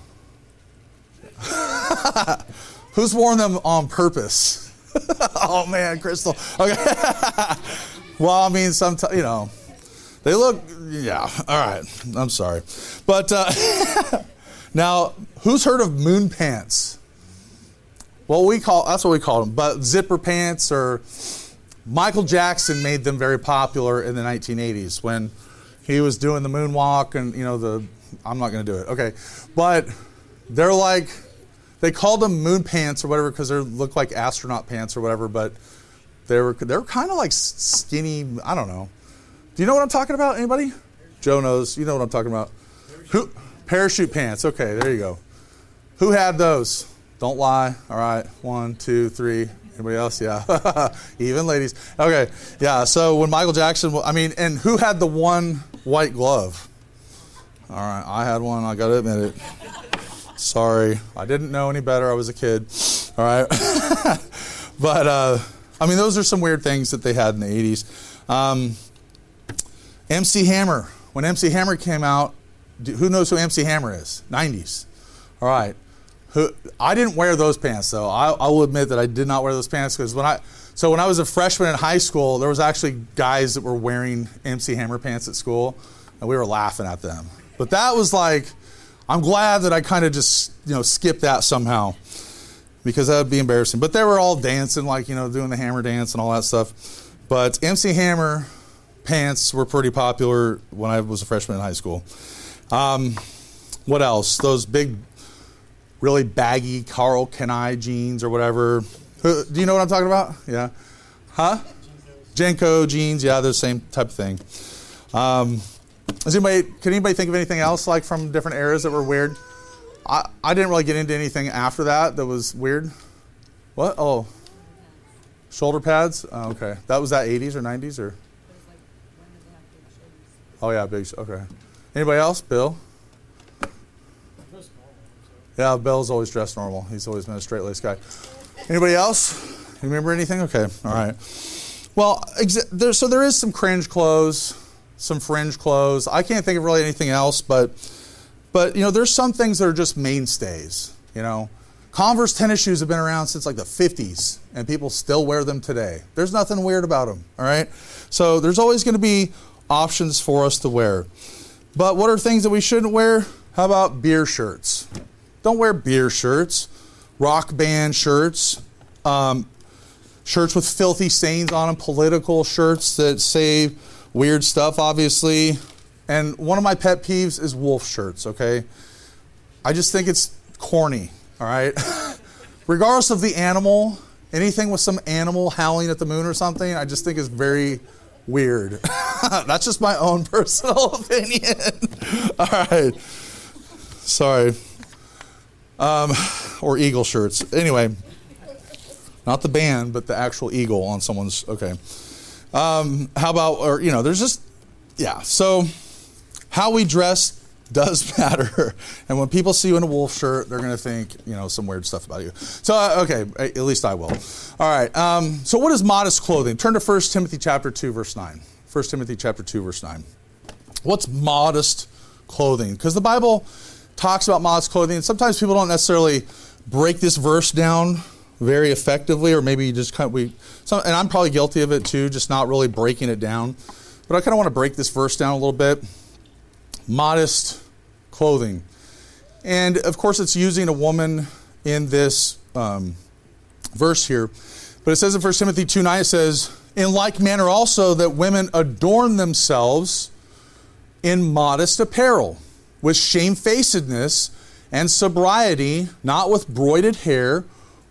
Who's worn them on purpose? Oh man, Crystal. Okay. Well, I mean, sometimes you know, they look. Yeah. All right. I'm sorry, but uh, now, who's heard of moon pants? Well, we call that's what we call them, but zipper pants, or Michael Jackson made them very popular in the nineteen eighties when he was doing the moonwalk, and you know the. I'm not going to do it. Okay, but they're like. They called them moon pants or whatever because they look like astronaut pants or whatever, but they were they were kind of like skinny. I don't know. Do you know what I'm talking about? Anybody? Joe knows. You know what I'm talking about. Who? Parachute pants. Okay, there you go. Who had those? Don't lie. All right. One, two, three. Anybody else? Yeah. Even ladies. Okay. Yeah. So when Michael Jackson, I mean, and who had the one white glove? All right. I had one. I got to admit it. Sorry, I didn't know any better. I was a kid. All right. But, uh, I mean, those are some weird things that they had in the eighties. Um, M C Hammer. When M C Hammer came out, who knows who M C Hammer is? nineties. All right. Who, I didn't wear those pants, though. I, I will admit that I did not wear those pants because when I, so when I was a freshman in high school, there was actually guys that were wearing M C Hammer pants at school, and we were laughing at them. But that was like, I'm glad that I kind of just, you know, skipped that somehow because that would be embarrassing. But they were all dancing, like, you know, doing the hammer dance and all that stuff. But M C Hammer pants were pretty popular when I was a freshman in high school. Um, what else? Those big, really baggy Carl Kenai jeans or whatever. Who, do you know what I'm talking about? Yeah. Huh? Jenko jeans. Yeah, they're the same type of thing. Um, Does anybody, can anybody think of anything else like from different eras that were weird? I, I didn't really get into anything after that that was weird. What? Oh. Shoulder pads? Oh, okay. That was that eighties or nineties or? Oh yeah, big, okay. Anybody else? Bill? Yeah, Bill's always dressed normal. He's always been a straight-laced guy. Anybody else? You remember anything? Okay, all right. Well, exa- there, so there is some cringe clothes. Some fringe clothes. I can't think of really anything else, but, but you know, there's some things that are just mainstays. You know, Converse tennis shoes have been around since like the fifties, and people still wear them today. There's nothing weird about them. All right, so there's always going to be options for us to wear. But what are things that we shouldn't wear? How about beer shirts? Don't wear beer shirts. Rock band shirts. Um, shirts with filthy stains on them. Political shirts that say weird stuff, obviously. And one of my pet peeves is wolf shirts, okay? I just think it's corny, all right? Regardless of the animal, anything with some animal howling at the moon or something, I just think is very weird. That's just my own personal opinion. All right. Sorry. Um, or eagle shirts. Anyway, not the band, but the actual eagle on someone's, okay. Um, how about, or, you know, there's just, yeah. So how we dress does matter. And when people see you in a wolf shirt, they're going to think, you know, some weird stuff about you. So, uh, okay, at least I will. All right. Um, so what is modest clothing? Turn to First Timothy chapter two, verse nine. First Timothy chapter two, verse nine. What's modest clothing? Because the Bible talks about modest clothing, and sometimes people don't necessarily break this verse down very effectively, or maybe you just kind of, we, some, and I'm probably guilty of it too, just not really breaking it down. But I kind of want to break this verse down a little bit. Modest clothing. And of course it's using a woman in this um, verse here. But it says in First Timothy two nine, it says, in like manner also that women adorn themselves in modest apparel, with shamefacedness and sobriety, not with broided hair,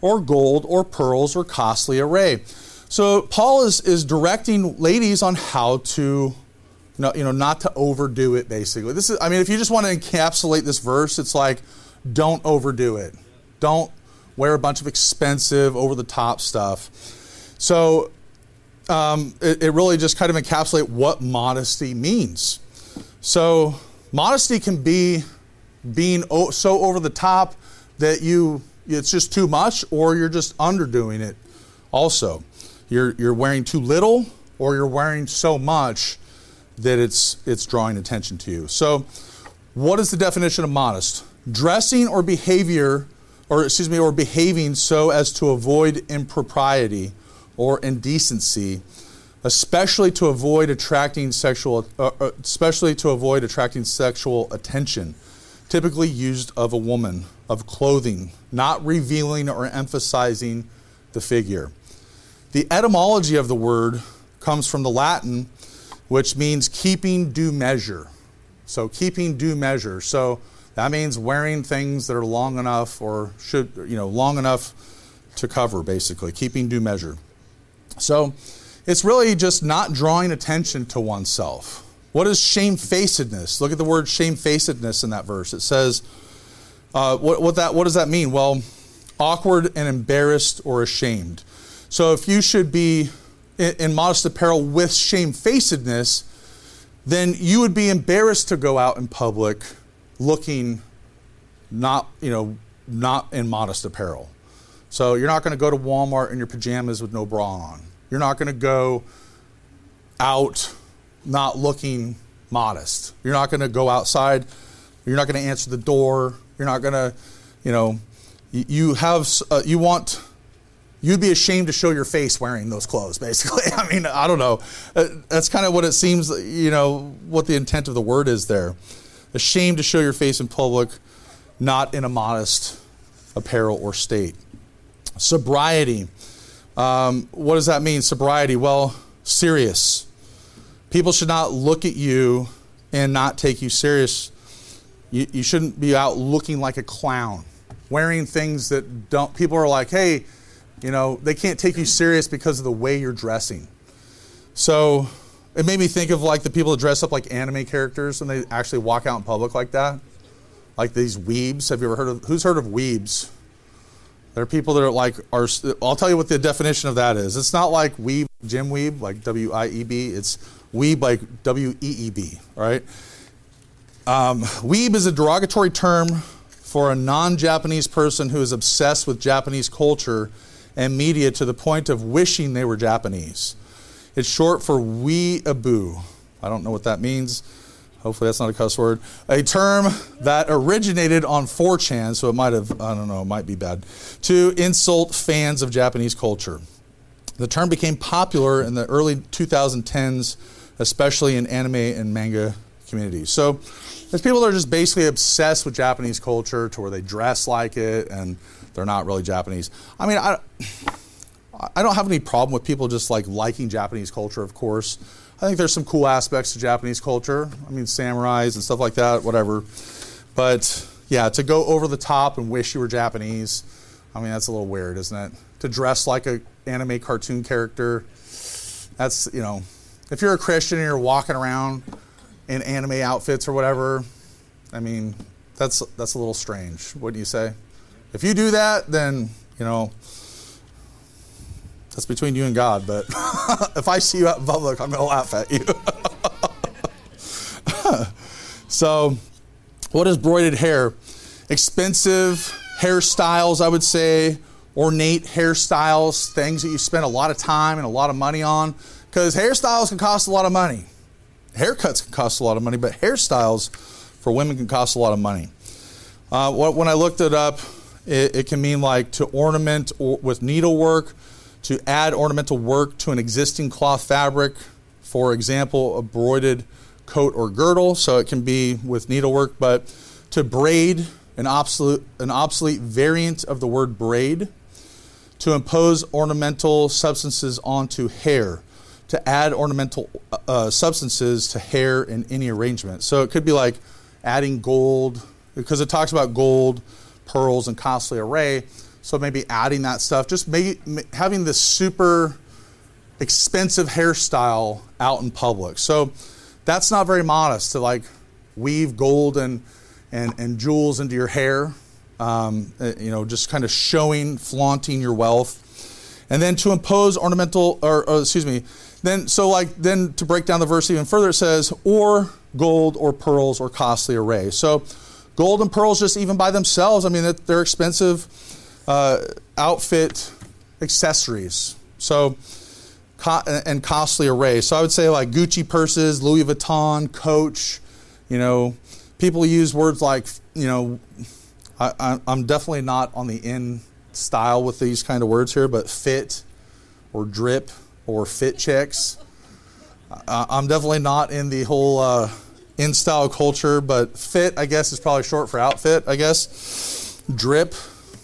or gold or pearls or costly array. So Paul is, is directing ladies on how to, no, you know, not to overdo it, basically. This is, I mean, if you just want to encapsulate this verse, it's like, don't overdo it. Don't wear a bunch of expensive, over-the-top stuff. So um, it, it really just kind of encapsulates what modesty means. So modesty can be being o- so over the top that you it's just too much, or you're just underdoing it also. You're you're wearing too little, or you're wearing so much that it's it's drawing attention to you. So what is the definition of modest? Dressing or behavior, or excuse me, or behaving so as to avoid impropriety or indecency, especially to avoid attracting sexual, uh, especially to avoid attracting sexual attention, typically used of a woman, of clothing, not revealing or emphasizing the figure. The etymology of the word comes from the Latin, which means keeping due measure. So keeping due measure. So that means wearing things that are long enough, or should, you know, long enough to cover, basically, keeping due measure. So it's really just not drawing attention to oneself. What is shamefacedness? Look at the word shamefacedness in that verse. It says, uh, what, what, that, what does that mean? Well, awkward and embarrassed or ashamed. So if you should be in, in modest apparel with shamefacedness, then you would be embarrassed to go out in public looking not, you know, not in modest apparel. So you're not going to go to Walmart in your pajamas with no bra on. You're not going to go out not looking modest. You're not going to go outside. You're not going to answer the door. You're not going to, you know, you, you have, uh, you want, you'd be ashamed to show your face wearing those clothes, basically. I mean, I don't know. Uh, that's kind of what it seems, you know, what the intent of the word is there. Ashamed to show your face in public, not in a modest apparel or state. Sobriety. Um, what does that mean, sobriety? Well, serious. People should not look at you and not take you serious. You, you shouldn't be out looking like a clown, wearing things that don't, people are like, hey, you know, they can't take you serious because of the way you're dressing. So it made me think of like the people that dress up like anime characters and they actually walk out in public like that. Like these weebs. Have you ever heard of, who's heard of weebs? There are people that are like, are. I'll tell you what the definition of that is. It's not like weeb, gym weeb, like W I E B. It's weeb like W E E B, all right? Um, weeb is a derogatory term for a non-Japanese person who is obsessed with Japanese culture and media to the point of wishing they were Japanese. It's short for weeaboo. I don't know what that means. Hopefully that's not a cuss word. A term that originated on four chan, so it might have, I don't know, it might be bad, to insult fans of Japanese culture. The term became popular in the early twenty tens, especially in anime and manga communities. So there's people that are just basically obsessed with Japanese culture to where they dress like it and they're not really Japanese. I mean, I, I don't have any problem with people just like liking Japanese culture, of course. I think there's some cool aspects to Japanese culture. I mean, samurais and stuff like that, whatever. But yeah, to go over the top and wish you were Japanese, I mean, that's a little weird, isn't it? To dress like an anime cartoon character, that's, you know, if you're a Christian and you're walking around in anime outfits or whatever, I mean, that's that's a little strange, wouldn't you say? If you do that, then, you know, that's between you and God, but if I see you out in public, I'm going to laugh at you. So, what is broided hair? Expensive hairstyles, I would say, ornate hairstyles, things that you spend a lot of time and a lot of money on, because hairstyles can cost a lot of money. Haircuts can cost a lot of money, but hairstyles for women can cost a lot of money. Uh, when I looked it up, it, it can mean like to ornament or, with needlework, to add ornamental work to an existing cloth fabric, for example, a broided coat or girdle, so it can be with needlework, but to braid, an obsolete, an obsolete variant of the word braid, to impose ornamental substances onto hair, to add ornamental uh, substances to hair in any arrangement. So it could be like adding gold, because it talks about gold, pearls, and costly array. So maybe adding that stuff, just maybe having this super expensive hairstyle out in public. So that's not very modest to like weave gold and and, and jewels into your hair, um, you know, just kind of showing, flaunting your wealth. And then to impose ornamental, or, or excuse me, then so like then to break down the verse even further, it says, or gold or pearls or costly array. So gold and pearls just even by themselves, I mean, they're expensive uh, outfit accessories. So co- and costly array. So I would say like Gucci purses, Louis Vuitton, Coach. You know, people use words like, you know, I, I, I'm definitely not on the in style with these kind of words here, but fit or drip or fit checks. Uh, I'm definitely not in the whole uh, in style culture, but fit, I guess, is probably short for outfit, I guess. Drip.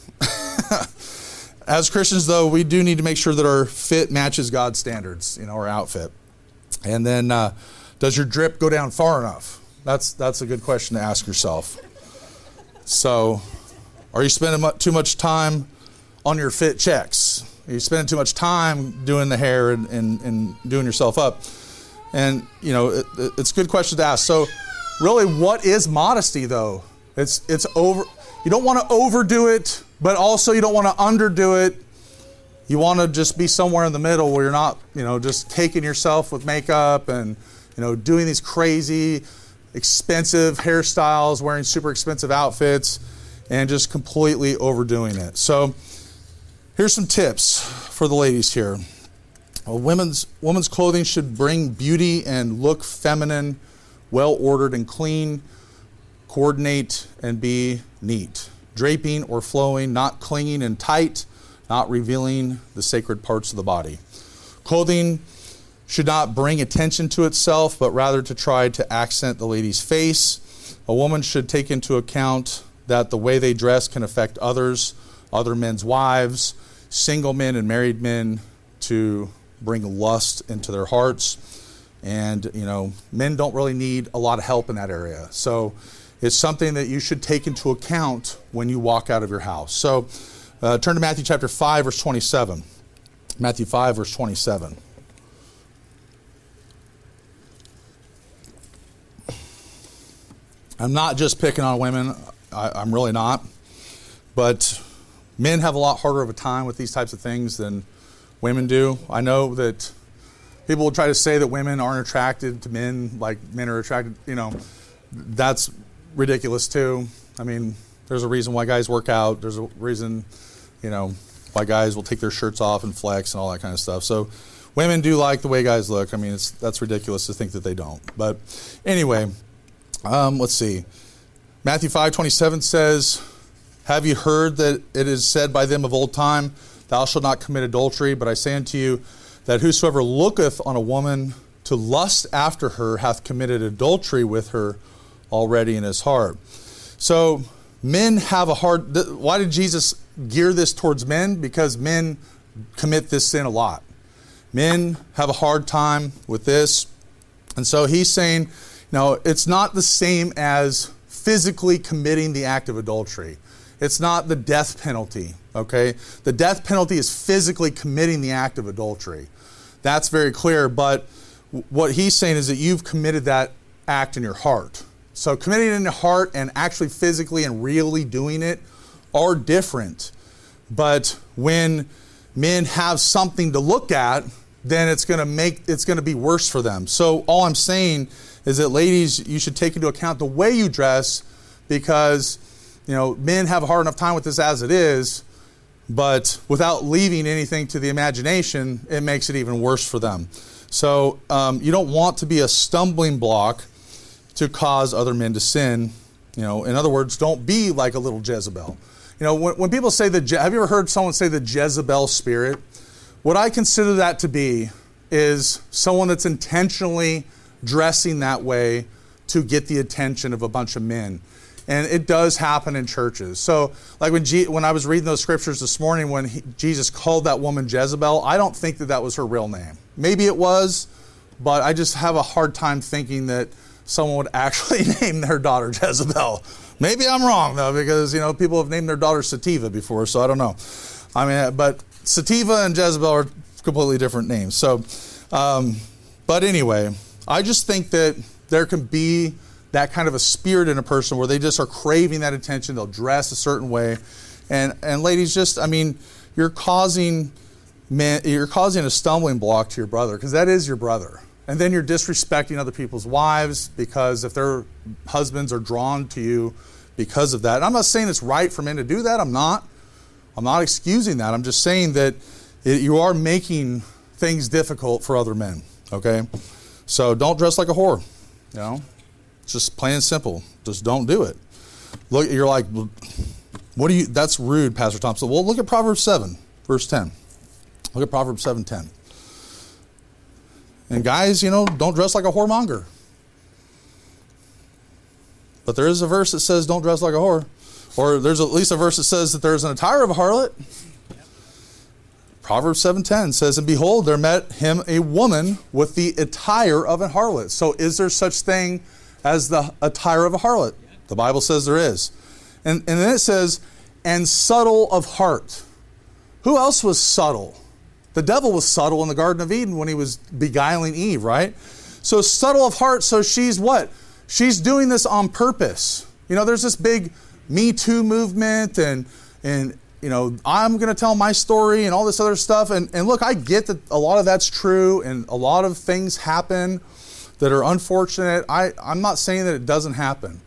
As Christians, though, we do need to make sure that our fit matches God's standards, you know, our outfit. And then, uh, does your drip go down far enough? That's that's a good question to ask yourself. So, are you spending mu- too much time on your fit checks? Are you spending too much time doing the hair and, and, and doing yourself up? And, you know, it, it's a good question to ask. So, really, what is modesty, though? It's it's over. You don't want to overdo it, but also you don't want to underdo it. You want to just be somewhere in the middle where you're not, you know, just caking yourself with makeup and, you know, doing these crazy, expensive hairstyles, wearing super expensive outfits, and just completely overdoing it. So here's some tips for the ladies here. Well, women's women's clothing should bring beauty and look feminine, well ordered and clean, coordinate and be neat. Draping or flowing, not clinging and tight, not revealing the sacred parts of the body. Clothing should not bring attention to itself, but rather to try to accent the lady's face. A woman should take into account that the way they dress can affect others, other men's wives, single men and married men, to bring lust into their hearts. And, you know, men don't really need a lot of help in that area. So it's something that you should take into account when you walk out of your house. So uh, turn to Matthew chapter five, verse twenty-seven. Matthew five, verse twenty-seven. I'm not just picking on women. I, I'm really not. But men have a lot harder of a time with these types of things than women do. I know that people will try to say that women aren't attracted to men like men are attracted. You know, that's ridiculous too. I mean, there's a reason why guys work out. There's a reason, you know, why guys will take their shirts off and flex and all that kind of stuff. So women do like the way guys look. I mean, it's that's ridiculous to think that they don't. But anyway, um, let's see. Matthew five twenty-seven says, "Have you heard that it is said by them of old time, Thou shalt not commit adultery? But I say unto you, that whosoever looketh on a woman to lust after her hath committed adultery with her already in his heart." So men have a hard, th- why did Jesus gear this towards men? Because men commit this sin a lot. Men have a hard time with this. And so he's saying, you know, it's not the same as physically committing the act of adultery. It's not the death penalty, okay? The death penalty is physically committing the act of adultery. That's very clear, but what he's saying is that you've committed that act in your heart. So committing it in your heart and actually physically and really doing it are different. But when men have something to look at, then it's going to make it's going to be worse for them. So all I'm saying is that ladies, you should take into account the way you dress, because you know men have a hard enough time with this as it is. But without leaving anything to the imagination, it makes it even worse for them. So um, you don't want to be a stumbling block to cause other men to sin. You know, in other words, don't be like a little Jezebel. You know, when, when people say the, have you ever heard someone say the Jezebel spirit? What I consider that to be is someone that's intentionally dressing that way to get the attention of a bunch of men. And it does happen in churches. So like when G, when I was reading those scriptures this morning, when he, Jesus called that woman Jezebel, I don't think that that was her real name. Maybe it was, but I just have a hard time thinking that someone would actually name their daughter Jezebel. Maybe I'm wrong, though, because, you know, people have named their daughter Sativa before, so I don't know. I mean, but Sativa and Jezebel are completely different names. So, um, but anyway, I just think that there can be that kind of a spirit in a person where they just are craving that attention. They'll dress a certain way. And, and ladies, just, I mean, you're causing, man, you're causing a stumbling block to your brother, because that is your brother. And then you're disrespecting other people's wives, because if their husbands are drawn to you because of that. And I'm not saying it's right for men to do that. I'm not. I'm not excusing that. I'm just saying that it, you are making things difficult for other men. Okay? So don't dress like a whore. You know? It's just plain and simple. Just don't do it. Look, you're like, what do you, that's rude, Pastor Thompson. Well, look at Proverbs seven, verse ten. Look at Proverbs seven ten. And guys, you know, don't dress like a whoremonger. But there is a verse that says don't dress like a whore. Or there's at least a verse that says that there's an attire of a harlot. Proverbs seven ten says, and behold, there met him a woman with the attire of a harlot. So is there such thing as the attire of a harlot? The Bible says there is. And, and then it says, and subtle of heart. Who else was subtle? The devil was subtle in the Garden of Eden when he was beguiling Eve, right? So subtle of heart, so she's what? She's doing this on purpose. You know, there's this big Me Too movement and, and you know, I'm going to tell my story and all this other stuff. And, and look, I get that a lot of that's true and a lot of things happen that are unfortunate. I, I'm not saying that it doesn't happen.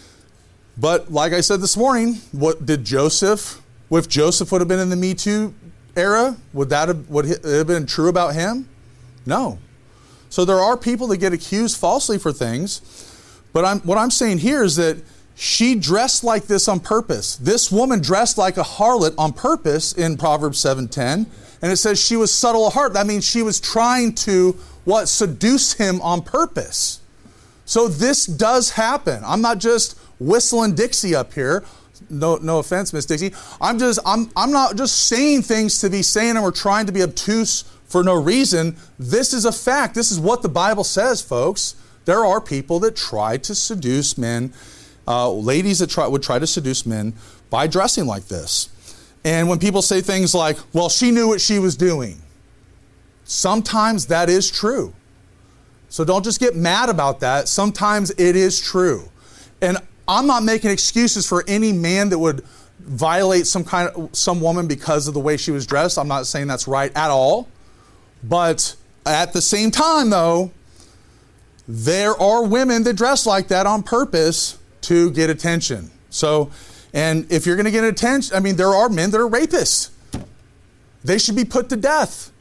But like I said this morning, what did Joseph, if Joseph would have been in the Me Too era, would that have, would it have been true about him? No. So there are people that get accused falsely for things, but I'm, what I'm saying here is that she dressed like this on purpose. This woman dressed like a harlot on purpose in Proverbs seven ten, and it says she was subtle of heart. That means she was trying to, what, seduce him on purpose. So this does happen. I'm not just whistling Dixie up here. No, no offense, Miss Dixie. I'm just, I'm, I'm not just saying things to be saying them or trying to be obtuse for no reason. This is a fact. This is what the Bible says, folks. There are people that try to seduce men, uh, ladies that try, would try to seduce men by dressing like this. And when people say things like, well, she knew what she was doing. Sometimes that is true. So don't just get mad about that. Sometimes it is true. And I'm not making excuses for any man that would violate some kind of some woman because of the way she was dressed. I'm not saying that's right at all. But at the same time, though, there are women that dress like that on purpose to get attention. So, and if you're going to get attention, I mean, there are men that are rapists. They should be put to death.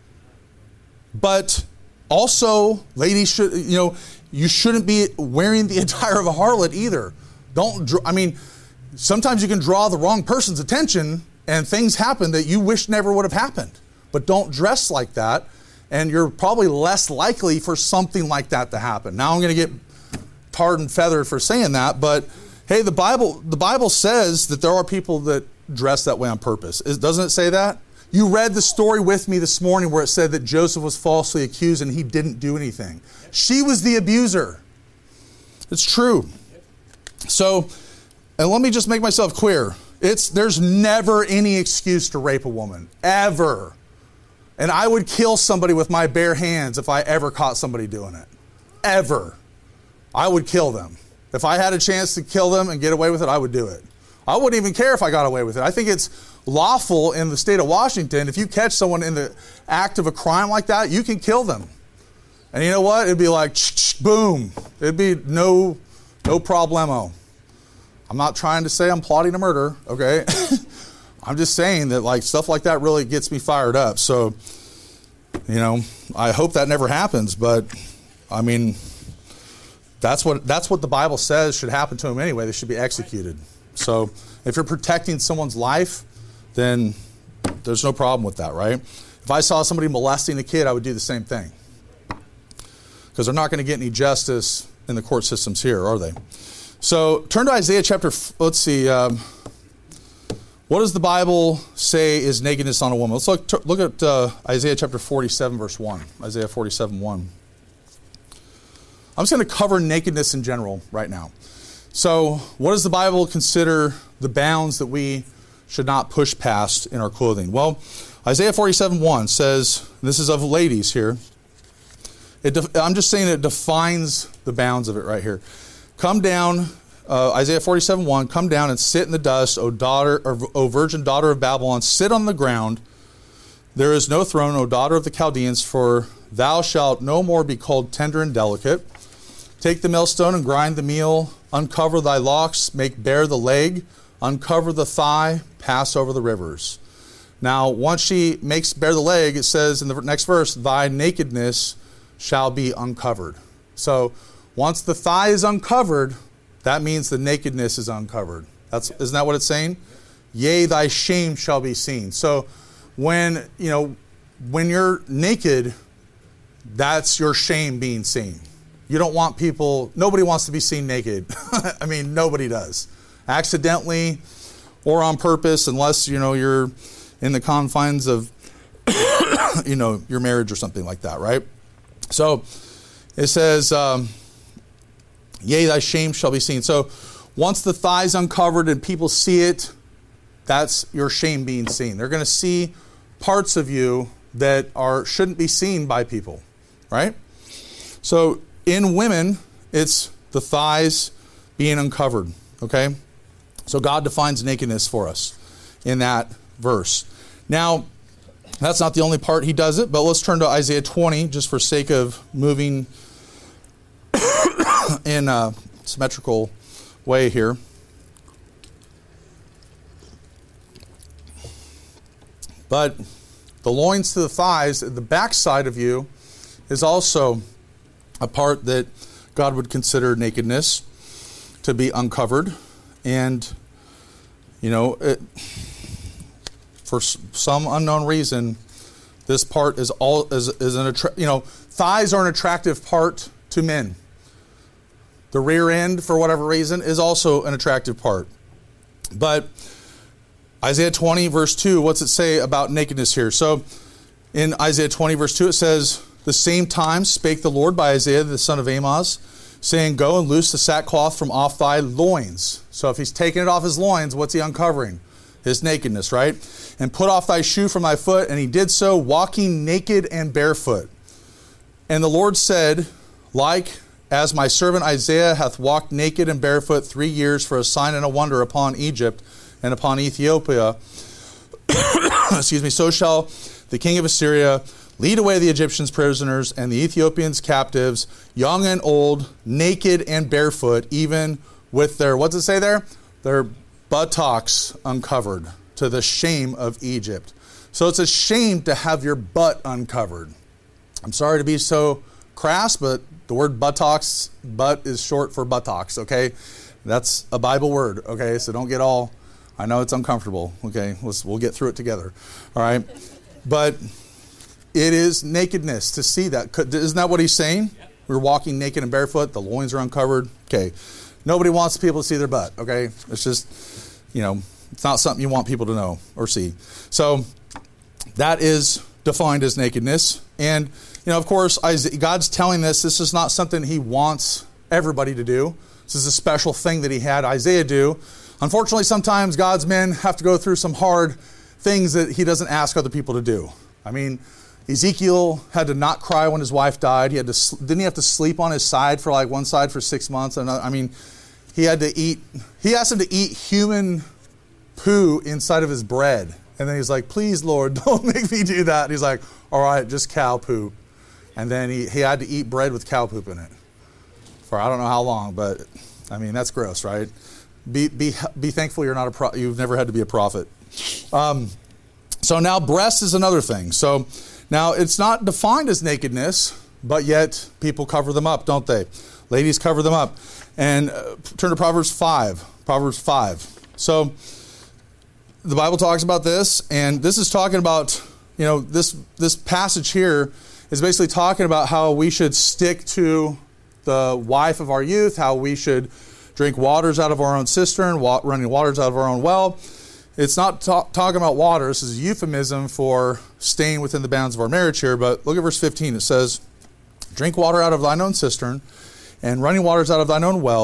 But also, ladies should, you know, you shouldn't be wearing the attire of a harlot either. Don't, I mean, sometimes you can draw the wrong person's attention and things happen that you wish never would have happened. But don't dress like that, and you're probably less likely for something like that to happen. Now I'm going to get tarred and feathered for saying that, but hey, the Bible the Bible says that there are people that dress that way on purpose. Doesn't it say that? You read the story with me this morning where it said that Joseph was falsely accused and he didn't do anything. She was the abuser. It's true. So, and let me just make myself clear. It's, there's never any excuse to rape a woman. Ever. And I would kill somebody with my bare hands if I ever caught somebody doing it. Ever. I would kill them. If I had a chance to kill them and get away with it, I would do it. I wouldn't even care if I got away with it. I think it's lawful in the state of Washington. If you catch someone in the act of a crime like that, you can kill them. And you know what? It'd be like, boom. It'd be no, no problemo. I'm not trying to say I'm plotting a murder, okay? I'm just saying that like stuff like that really gets me fired up. So, you know, I hope that never happens, but I mean, that's what that's what the Bible says should happen to them anyway. They should be executed. So if you're protecting someone's life, then there's no problem with that, right? If I saw somebody molesting a kid, I would do the same thing. Because they're not going to get any justice in the court systems here, are they? So turn to Isaiah chapter, let's see, um, what does the Bible say is nakedness on a woman? Let's look, look at uh, Isaiah chapter forty-seven, verse one. Isaiah forty-seven, one. I'm just going to cover nakedness in general right now. So what does the Bible consider the bounds that we should not push past in our clothing? Well, Isaiah forty-seven one says, this is of ladies here. It def- I'm just saying it defines the bounds of it right here. Come down, uh, Isaiah forty-seven one, come down and sit in the dust, O daughter, or, O virgin daughter of Babylon, sit on the ground. There is no throne, O daughter of the Chaldeans, for thou shalt no more be called tender and delicate. Take the millstone and grind the meal, uncover thy locks, make bare the leg, uncover the thigh, pass over the rivers. Now, once she makes bare the leg, it says in the next verse, thy nakedness shall be uncovered. So once the thigh is uncovered, that means the nakedness is uncovered. That's isn't that what it's saying? Yea, thy shame shall be seen. So when, you know, when you're naked, that's your shame being seen. You don't want people, nobody wants to be seen naked. I mean, nobody does. Accidentally or on purpose, unless, you know, you're in the confines of, you know, your marriage or something like that, right? So it says, um, yea, thy shame shall be seen. So once the thigh's uncovered and people see it, that's your shame being seen. They're going to see parts of you that are shouldn't be seen by people, right? So in women, it's the thighs being uncovered, okay? So God defines nakedness for us in that verse. Now, that's not the only part he does it, but let's turn to Isaiah twenty just for sake of moving in a symmetrical way here. But the loins to the thighs, the backside of you, is also a part that God would consider nakedness to be uncovered. And, you know, it, for some unknown reason, this part is all is, is an attra- you know, thighs are an attractive part to men. The rear end, for whatever reason, is also an attractive part. But Isaiah twenty, verse two, what's it say about nakedness here? So in Isaiah twenty, verse two, it says, the same time spake the Lord by Isaiah, the son of Amoz, saying, go and loose the sackcloth from off thy loins. So if he's taking it off his loins, what's he uncovering? His nakedness, right? And put off thy shoe from thy foot. And he did so, walking naked and barefoot. And the Lord said, like as my servant Isaiah hath walked naked and barefoot three years for a sign and a wonder upon Egypt and upon Ethiopia, excuse me, so shall the king of Assyria lead away the Egyptians prisoners and the Ethiopians captives, young and old, naked and barefoot, even with their, what's it say there? Their buttocks uncovered, to the shame of Egypt. So it's a shame to have your butt uncovered. I'm sorry to be so crass, but the word buttocks, butt is short for buttocks, okay? That's a Bible word, okay? So don't get all, I know it's uncomfortable, okay? Let's, we'll get through it together, all right? But it is nakedness to see that. Isn't that what he's saying? Yep. We're walking naked and barefoot. The loins are uncovered. Okay. Nobody wants people to see their butt. Okay. It's just, you know, it's not something you want people to know or see. So that is defined as nakedness. And, you know, of course, God's telling this. This is not something he wants everybody to do. This is a special thing that he had Isaiah do. Unfortunately, sometimes God's men have to go through some hard things that he doesn't ask other people to do. I mean, Ezekiel had to not cry when his wife died. He had to, didn't he have to sleep on his side for like one side for six months? And I mean, he had to eat, he asked him to eat human poo inside of his bread. And then he's like, please, Lord, don't make me do that. And he's like, all right, just cow poop. And then he, he had to eat bread with cow poop in it for I don't know how long, but I mean, that's gross, right? Be be be thankful you're not a pro, you've never had to be a prophet. Um, so now breast is another thing. So now, it's not defined as nakedness, but yet people cover them up, don't they? Ladies cover them up. And uh, turn to Proverbs five. Proverbs five. So the Bible talks about this, and this is talking about, you know, this this passage here is basically talking about how we should stick to the wife of our youth, how we should drink waters out of our own cistern, wa- running waters out of our own well. It's not ta- talking about water. This is a euphemism for staying within the bounds of our marriage here. But look at verse fifteen. It says, drink water out of thine own cistern, and running waters out of thine own well.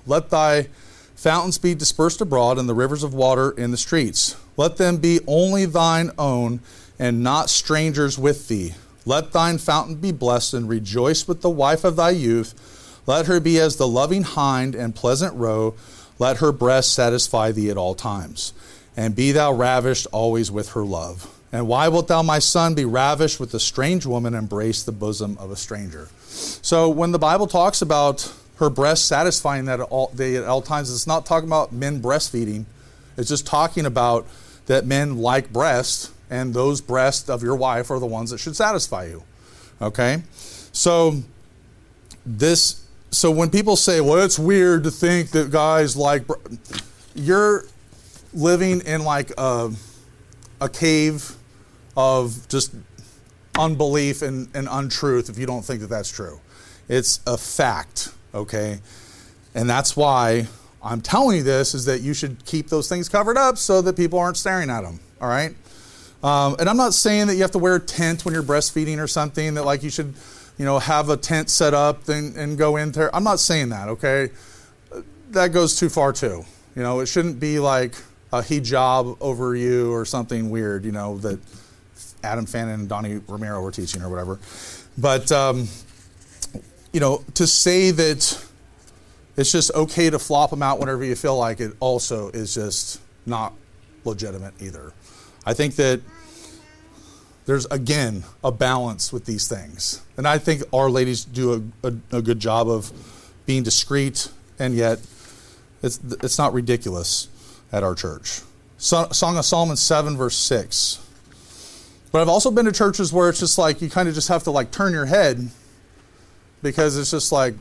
Let thy fountains be dispersed abroad, and the rivers of water in the streets. Let them be only thine own, and not strangers with thee. Let thine fountain be blessed, and rejoice with the wife of thy youth. Let her be as the loving hind and pleasant roe. Let her breast satisfy thee at all times. And be thou ravished always with her love. And why wilt thou, my son, be ravished with a strange woman, embrace the bosom of a stranger? So when the Bible talks about her breast satisfying that at all, they, at all times, it's not talking about men breastfeeding. It's just talking about that men like breasts, and those breasts of your wife are the ones that should satisfy you. Okay? So this, so when people say, well, it's weird to think that guys like, you're living in like a, a cave of just unbelief and, and untruth if you don't think that that's true. It's a fact, okay? And that's why I'm telling you this, is that you should keep those things covered up so that people aren't staring at them, all right? Um, and I'm not saying that you have to wear a tent when you're breastfeeding or something, that like you should, you know, have a tent set up and, and go in there. I'm not saying that, okay? That goes too far too. You know, it shouldn't be like a hijab over you or something weird, you know, that Adam Fannin and Donnie Romero were teaching or whatever. But, um, you know, to say that it's just okay to flop them out whenever you feel like it also is just not legitimate either. I think that there's, again, a balance with these things. And I think our ladies do a, a, a good job of being discreet, and yet it's, it's not ridiculous at our church. So, Song of Solomon seven, verse six. But I've also been to churches where it's just like you kind of just have to like turn your head, because it's just like,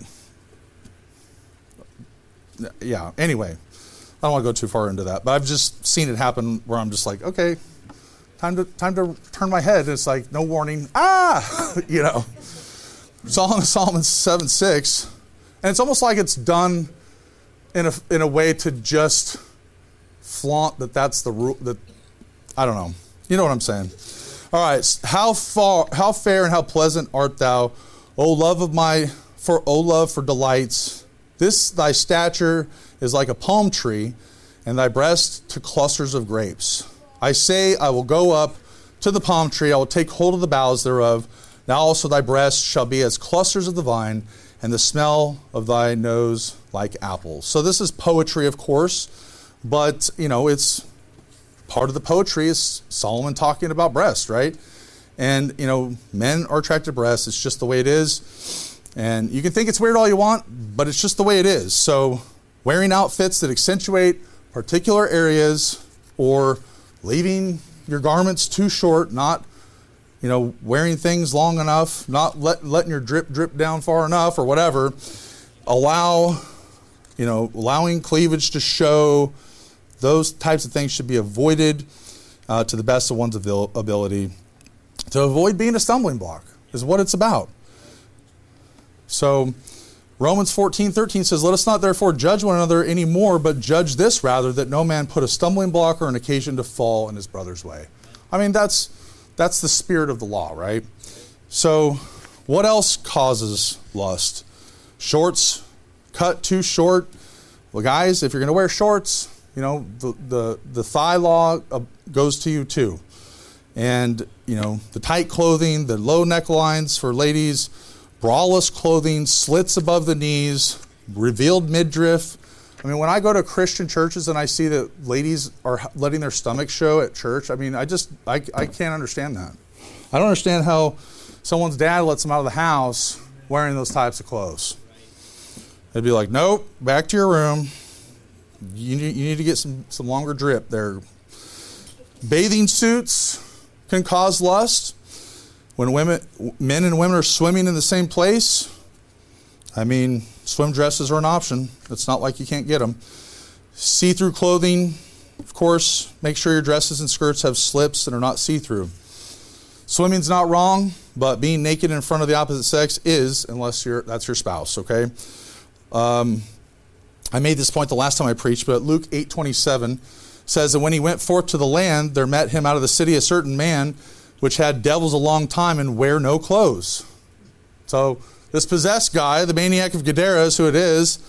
yeah, anyway, I don't want to go too far into that, but I've just seen it happen where I'm just like, okay, time to time to turn my head. And it's like, no warning, ah, you know. Song of Solomon seven six, and it's almost like it's done in a in a way to just flaunt that that's the rule. That I don't know, you know what I'm saying. All right, how far, how fair and how pleasant art thou, O love of my, for O love for delights. This thy stature is like a palm tree, and thy breast to clusters of grapes. I say, I will go up to the palm tree, I will take hold of the boughs thereof. Now also thy breast shall be as clusters of the vine, and the smell of thy nose like apples. So this is poetry, of course, but, you know, it's part of the poetry is Solomon talking about breasts, right? And, you know, men are attracted to breasts. It's just the way it is. And you can think it's weird all you want, but it's just the way it is. So wearing outfits that accentuate particular areas, or leaving your garments too short, not, you know, wearing things long enough, not let, letting your drip drip down far enough or whatever, allow, you know, allowing cleavage to show, those types of things should be avoided uh, to the best of one's abil- ability. To avoid being a stumbling block is what it's about. So Romans fourteen thirteen says, let us not therefore judge one another anymore, but judge this rather, that no man put a stumbling block or an occasion to fall in his brother's way. I mean, that's that's the spirit of the law, right? So what else causes lust? Shorts cut too short. Well, guys, if you're going to wear shorts, you know, the, the, the thigh law uh, goes to you too. And, you know, the tight clothing, the low necklines for ladies, braless clothing, slits above the knees, revealed midriff. I mean, when I go to Christian churches and I see that ladies are letting their stomachs show at church, I mean, I just, I, I can't understand that. I don't understand how someone's dad lets them out of the house wearing those types of clothes. They'd be like, nope, back to your room. You need, you need to get some, some longer drip there. Bathing suits can cause lust. When women, men and women are swimming in the same place, I mean, swim dresses are an option. It's not like you can't get them. See-through clothing, of course, make sure your dresses and skirts have slips and are not see-through. Swimming's not wrong, but being naked in front of the opposite sex is, unless you're that's your spouse, okay? Um, I made this point the last time I preached, but Luke eight twenty-seven says that when he went forth to the land, there met him out of the city a certain man which had devils a long time and wear no clothes. So this possessed guy, the maniac of Gadara is who it is,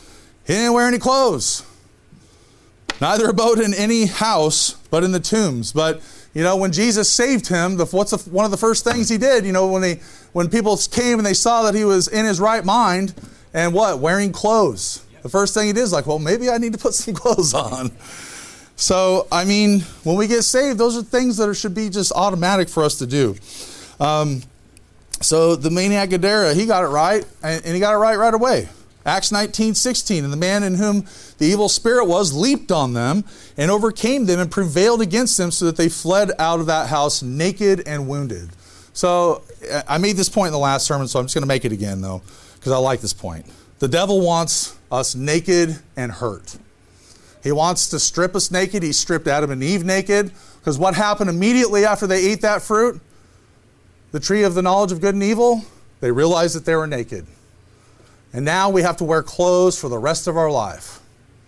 He didn't wear any clothes. Neither abode in any house, but in the tombs. But, you know, when Jesus saved him, the, what's the, one of the first things he did? You know, when they, when people came and they saw that he was in his right mind, and what? Wearing clothes. The first thing he did is like, well, maybe I need to put some clothes on. So, I mean, when we get saved, those are things that are, should be just automatic for us to do. Um, so the maniac Gadara, he got it right, and, and he got it right right away. Acts nineteen sixteen, and the man in whom the evil spirit was leaped on them and overcame them and prevailed against them so that they fled out of that house naked and wounded. So I made this point in the last sermon, so I'm just going to make it again, though, because I like this point. The devil wants us naked and hurt. He wants to strip us naked. He stripped Adam and Eve naked, because what happened immediately after they ate that fruit, the tree of the knowledge of good and evil? They realized that they were naked. And now we have to wear clothes for the rest of our life.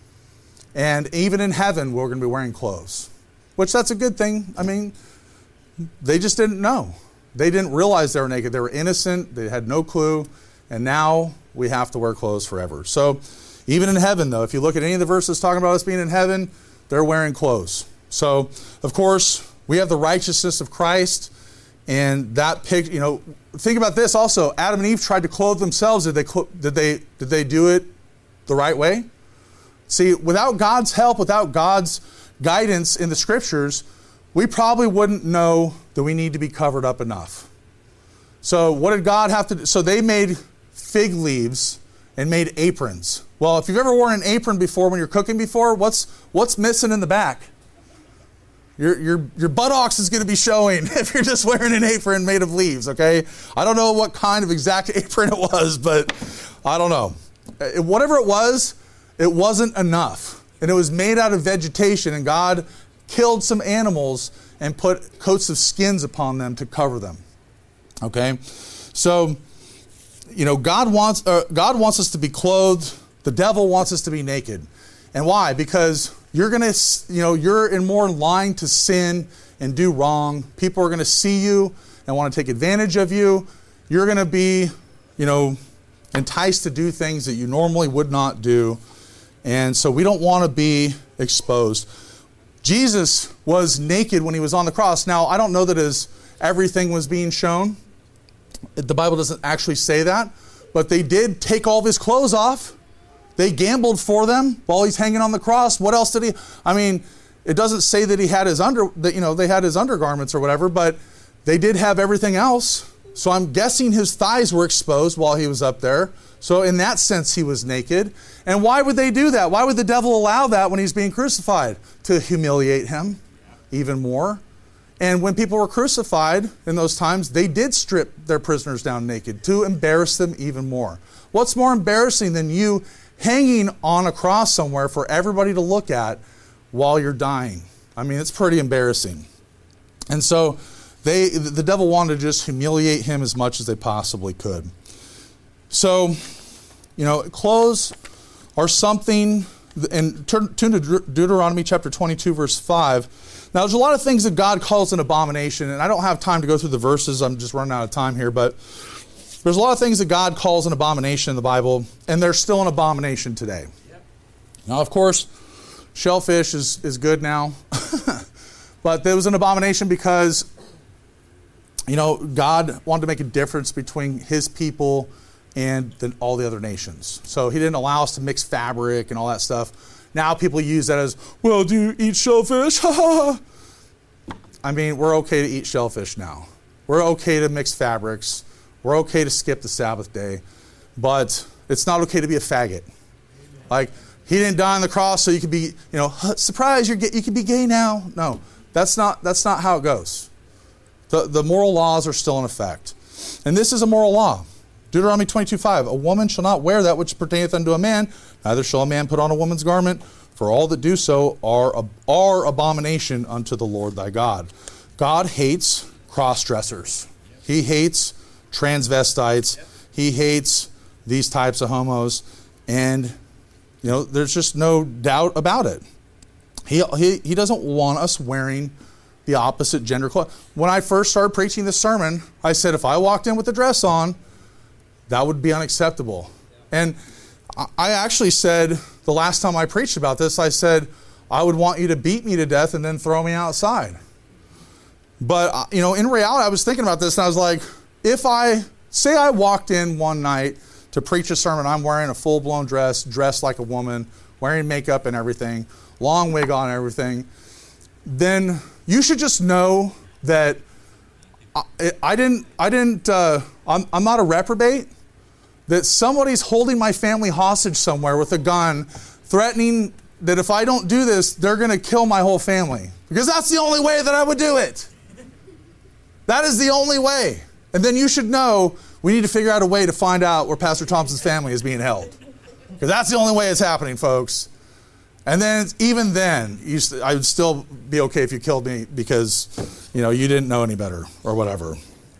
And even in heaven, we're going to be wearing clothes, which that's a good thing. I mean, they just didn't know. They didn't realize they were naked. They were innocent. They had no clue. And now we have to wear clothes forever. So even in heaven, though, if you look at any of the verses talking about us being in heaven, they're wearing clothes. So, of course, we have the righteousness of Christ. And that picture, you know, think about this also. Adam and Eve tried to clothe themselves. Did they, did they, did they do it the right way? See, without God's help, without God's guidance in the scriptures, we probably wouldn't know that we need to be covered up enough. So what did God have to do? So they made fig leaves and made aprons. Well, if you've ever worn an apron before when you're cooking before, what's, what's missing in the back? Your, your, your buttocks is going to be showing if you're just wearing an apron made of leaves, okay? I don't know what kind of exact apron it was, but I don't know. Whatever it was, it wasn't enough. And it was made out of vegetation, and God killed some animals and put coats of skins upon them to cover them, okay? So, you know, God wants, uh, God wants us to be clothed. The devil wants us to be naked. And why? Because you're going to, you know, you're in more line to sin and do wrong. People are going to see you and want to take advantage of you. You're going to be, you know, enticed to do things that you normally would not do. And so we don't want to be exposed. Jesus was naked when he was on the cross. Now, I don't know that his everything was being shown. The Bible doesn't actually say that. But they did take all of his clothes off. They gambled for them while he's hanging on the cross. What else did he? I mean, it doesn't say that he had his under, that, you know, they had his undergarments or whatever, but they did have everything else. So I'm guessing his thighs were exposed while he was up there. So in that sense, he was naked. And why would they do that? Why would the devil allow that when he's being crucified? To humiliate him even more. And when people were crucified in those times, they did strip their prisoners down naked to embarrass them even more. What's more embarrassing than you hanging on a cross somewhere for everybody to look at while you're dying? I mean, it's pretty embarrassing. And so they, the devil wanted to just humiliate him as much as they possibly could. So, you know, clothes are something, and turn, turn to Deuteronomy chapter twenty-two, verse five. Now, there's a lot of things that God calls an abomination, and I don't have time to go through the verses. I'm just running out of time here, but there's a lot of things that God calls an abomination in the Bible, and they're still an abomination today. Yep. Now, of course, shellfish is, is good now, but there was an abomination because, you know, God wanted to make a difference between his people and the, all the other nations. So he didn't allow us to mix fabric and all that stuff. Now people use that as, well, do you eat shellfish? I mean, we're okay to eat shellfish now. We're okay to mix fabrics. We're okay to skip the Sabbath day. But it's not okay to be a faggot. Like, he didn't die on the cross so you could be, you know, surprise, you're gay, you can be gay now. No, that's not, that's not how it goes. The, the moral laws are still in effect. And this is a moral law. Deuteronomy twenty-two five, a woman shall not wear that which pertaineth unto a man, neither shall a man put on a woman's garment, for all that do so are, are abomination unto the Lord thy God. God hates cross-dressers. He hates transvestites. He hates these types of homos. And, you know, there's just no doubt about it. He, he, he doesn't want us wearing the opposite gender clothes. When I first started preaching this sermon, I said if I walked in with a dress on, that would be unacceptable. And I actually said, the last time I preached about this, I said, I would want you to beat me to death and then throw me outside. But, you know, in reality, I was thinking about this, and I was like, if I, say I walked in one night to preach a sermon, I'm wearing a full-blown dress, dressed like a woman, wearing makeup and everything, long wig on and everything, then you should just know that I, I didn't, I didn't, uh, I'm, I'm not a reprobate, that somebody's holding my family hostage somewhere with a gun, threatening that if I don't do this, they're going to kill my whole family. Because that's the only way that I would do it. That is the only way. And then you should know we need to figure out a way to find out where Pastor Thompson's family is being held. Because that's the only way it's happening, folks. And then, even then, you st- I would still be okay if you killed me because, you know, you didn't know any better or whatever.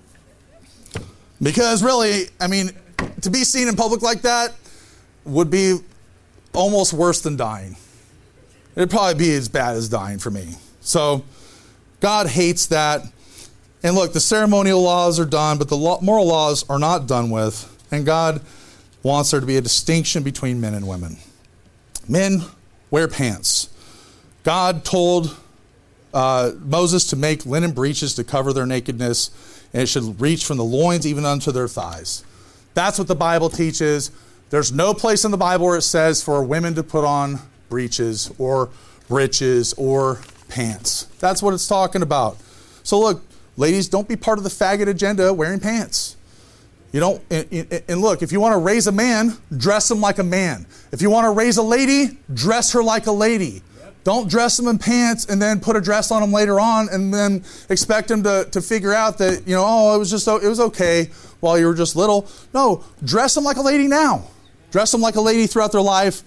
Because really, I mean, to be seen in public like that would be almost worse than dying. It'd probably be as bad as dying for me. So God hates that. And look, the ceremonial laws are done, but the law, moral laws are not done with. And God wants there to be a distinction between men and women. Men wear pants. God told uh, Moses to make linen breeches to cover their nakedness, and it should reach from the loins even unto their thighs. That's what the Bible teaches. There's no place in the Bible where it says for women to put on breeches or breeches or pants. That's what it's talking about. So look, ladies, don't be part of the faggot agenda wearing pants. You don't, and, and look, if you want to raise a man, dress him like a man. If you want to raise a lady, dress her like a lady. Yep. Don't dress them in pants and then put a dress on them later on and then expect them to, to figure out that, you know, oh, it was just, it was okay while you were just little. No, dress them like a lady now. Dress them like a lady throughout their life,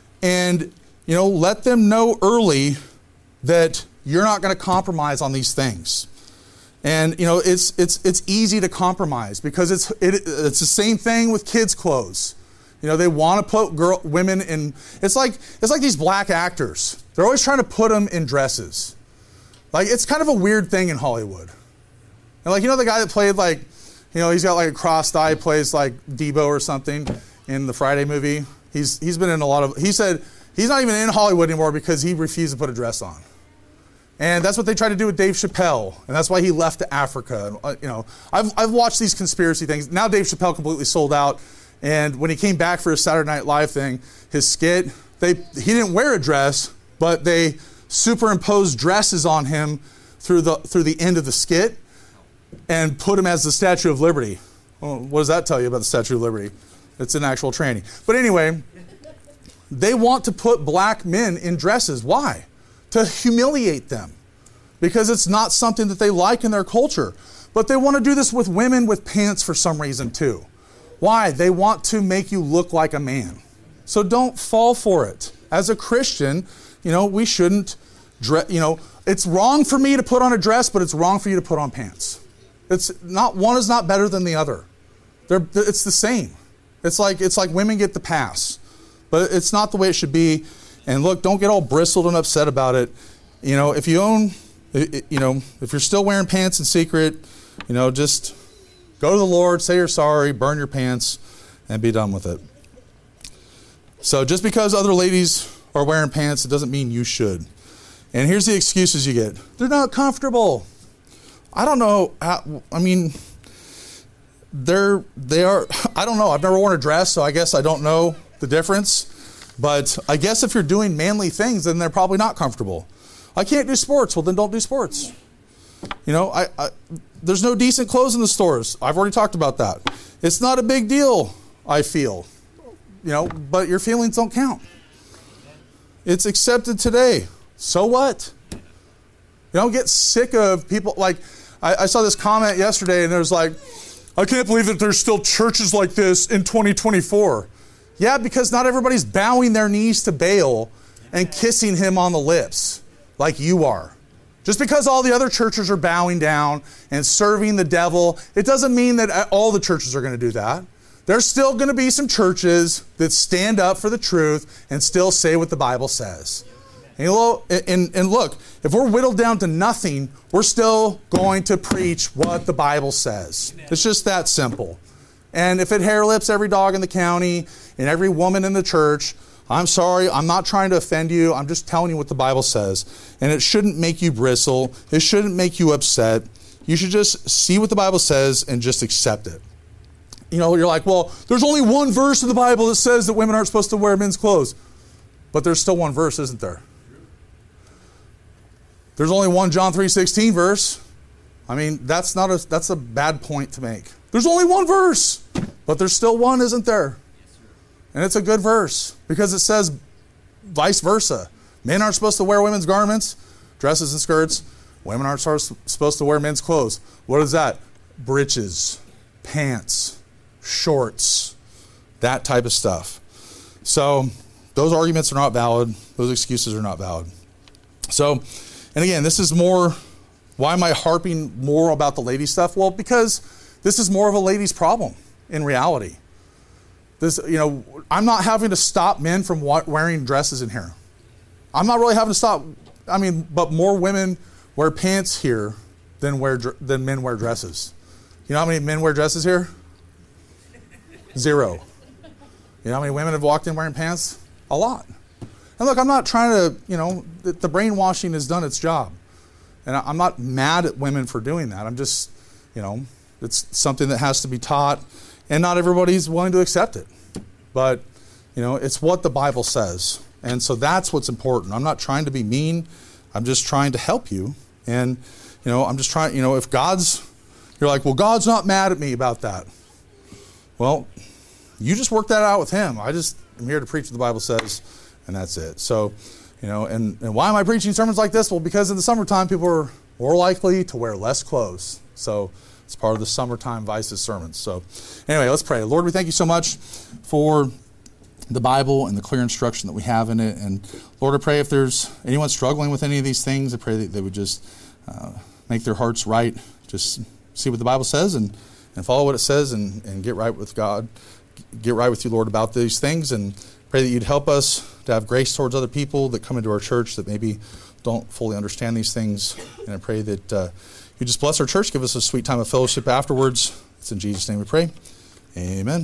and, you know, let them know early that you're not going to compromise on these things. And, you know, it's it's it's easy to compromise because it's it, it's the same thing with kids' clothes. You know, they want to put girl women in. It's like it's like these black actors. They're always trying to put them in dresses. Like, it's kind of a weird thing in Hollywood. And like, you know, the guy that played, like, you know, he's got like a crossed eye, plays like Debo or something in the Friday movie. He's he's been in a lot of. He said he's not even in Hollywood anymore because he refused to put a dress on. And that's what they tried to do with Dave Chappelle, and that's why he left to Africa. Uh, you know, I've I've watched these conspiracy things. Now Dave Chappelle completely sold out, and when he came back for his Saturday Night Live thing, his skit, they he didn't wear a dress, but they superimposed dresses on him through the through the end of the skit, and put him as the Statue of Liberty. Well, what does that tell you about the Statue of Liberty? It's an actual training. But anyway, they want to put black men in dresses. Why? To humiliate them, because it's not something that they like in their culture. But they want to do this with women with pants for some reason too. Why? They want to make you look like a man. So don't fall for it. As a Christian, you know, we shouldn't dress, you know, it's wrong for me to put on a dress, but it's wrong for you to put on pants. It's not, one is not better than the other. They're, it's the same. It's like, it's like women get the pass, but it's not the way it should be. And look, don't get all bristled and upset about it. You know, if you own, you know, if you're still wearing pants in secret, you know, just go to the Lord, say you're sorry, burn your pants, and be done with it. So just because other ladies are wearing pants, it doesn't mean you should. And here's the excuses you get. They're not comfortable. I don't know how, I mean, they're, they are, I don't know. I've never worn a dress, so I guess I don't know the difference. But I guess if you're doing manly things, then they're probably not comfortable. I can't do sports. Well, then don't do sports. You know, I, I there's no decent clothes in the stores. I've already talked about that. It's not a big deal, I feel. You know, but your feelings don't count. It's accepted today. So what? You don't get sick of people. Like, I, I saw this comment yesterday, and there's like, I can't believe that there's still churches like this in twenty twenty-four. Yeah, because not everybody's bowing their knees to Baal and kissing him on the lips like you are. Just because all the other churches are bowing down and serving the devil, it doesn't mean that all the churches are going to do that. There's still going to be some churches that stand up for the truth and still say what the Bible says. And, and, and look, if we're whittled down to nothing, we're still going to preach what the Bible says. It's just that simple. And if it hair lips every dog in the county and every woman in the church, I'm sorry, I'm not trying to offend you. I'm just telling you what the Bible says. And it shouldn't make you bristle. It shouldn't make you upset. You should just see what the Bible says and just accept it. You know, you're like, well, there's only one verse in the Bible that says that women aren't supposed to wear men's clothes. But there's still one verse, isn't there? There's only one John three sixteen verse. I mean, that's not a that's a bad point to make. There's only one verse, but there's still one, isn't there? And it's a good verse because it says vice versa. Men aren't supposed to wear women's garments, dresses and skirts. Women aren't supposed to wear men's clothes. What is that? Breeches, pants, shorts, that type of stuff. So those arguments are not valid. Those excuses are not valid. So, and again, this is more, why am I harping more about the lady stuff? Well, because this is more of a ladies' problem in reality. This, you know, I'm not having to stop men from wearing dresses in here. I'm not really having to stop, I mean, but more women wear pants here than wear than men wear dresses. You know how many men wear dresses here? Zero. You know how many women have walked in wearing pants? A lot. And look, I'm not trying to, you know, the, the brainwashing has done its job. And I, I'm not mad at women for doing that. I'm just, you know, it's something that has to be taught, and not everybody's willing to accept it. But, you know, it's what the Bible says. And so that's what's important. I'm not trying to be mean. I'm just trying to help you. And, you know, I'm just trying, you know, if God's, you're like, well, God's not mad at me about that. Well, you just work that out with him. I just am here to preach what the Bible says, and that's it. So, you know, and, and why am I preaching sermons like this? Well, because in the summertime, people are more likely to wear less clothes. So it's part of the summertime vices sermons. So anyway, let's pray. Lord, we thank you so much for the Bible and the clear instruction that we have in it. And Lord, I pray if there's anyone struggling with any of these things, I pray that they would just uh, make their hearts right. Just see what the Bible says and, and follow what it says and, and get right with God. Get right with you, Lord, about these things. And pray that you'd help us to have grace towards other people that come into our church that maybe don't fully understand these things. And I pray that uh, you just bless our church, give us a sweet time of fellowship afterwards. It's in Jesus' name we pray. Amen.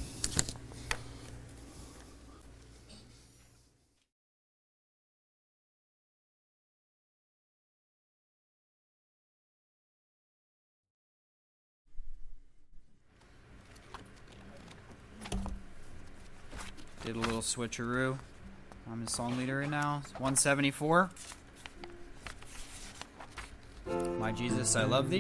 Did a little switcheroo. I'm the song leader right now. It's one seventy-four. My Jesus, I love thee.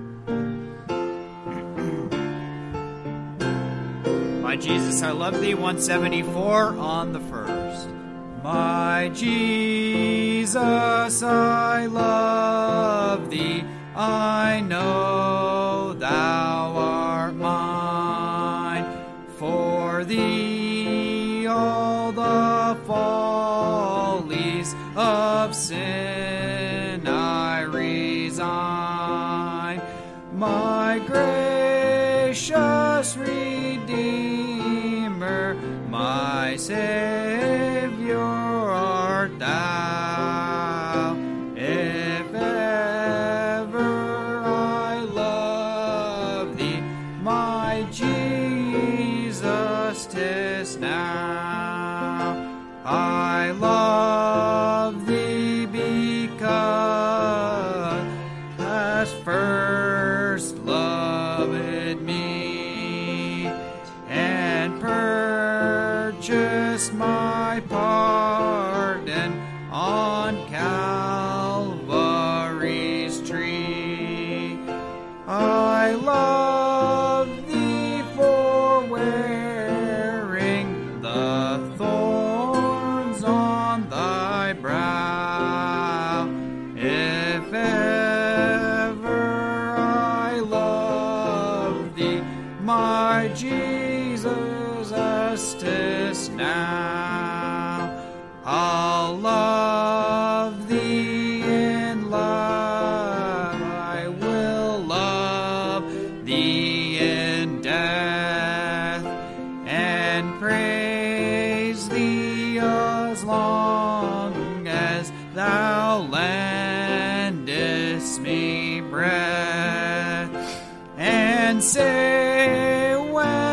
My Jesus, I love thee. one seventy-four on the first. My Jesus, I love thee. I know thou art mine. For thee all the follies of sin I resign. My gracious Redeemer, my Savior art thou. If ever I love thee, my Jesus, 'tis now. I love thee because hast first loved me and purchased my pardon on Calvary's tree. I love thee for wearing the thorns on thy brow. If ever I love thee, my Jesus, as 'tis now, I'll love thee in love. I will love thee in death and praise thee as long as thou lendest me breath, and say when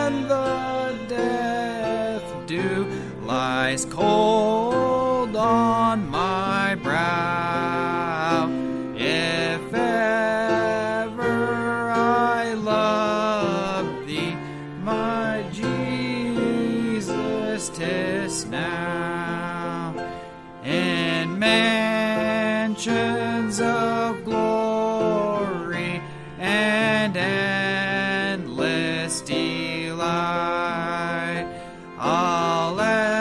lies cold on my brow. If ever I love thee, my Jesus, 'tis now. In mansions of glory and endless delight, I'll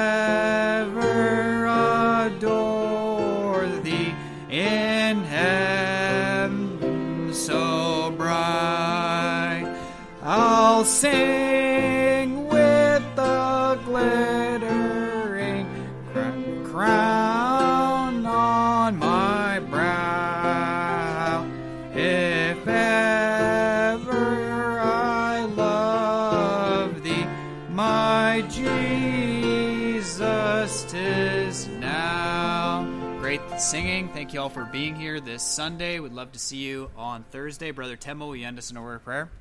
ever adore thee in heaven so bright. I'll sing with the glittering cr- crown on my brow. If ever I love thee, my Jesus, 'tis now. Great singing. Thank you all for being here this Sunday. We'd love to see you on Thursday. Brother Temmel, will you end us in a word of prayer?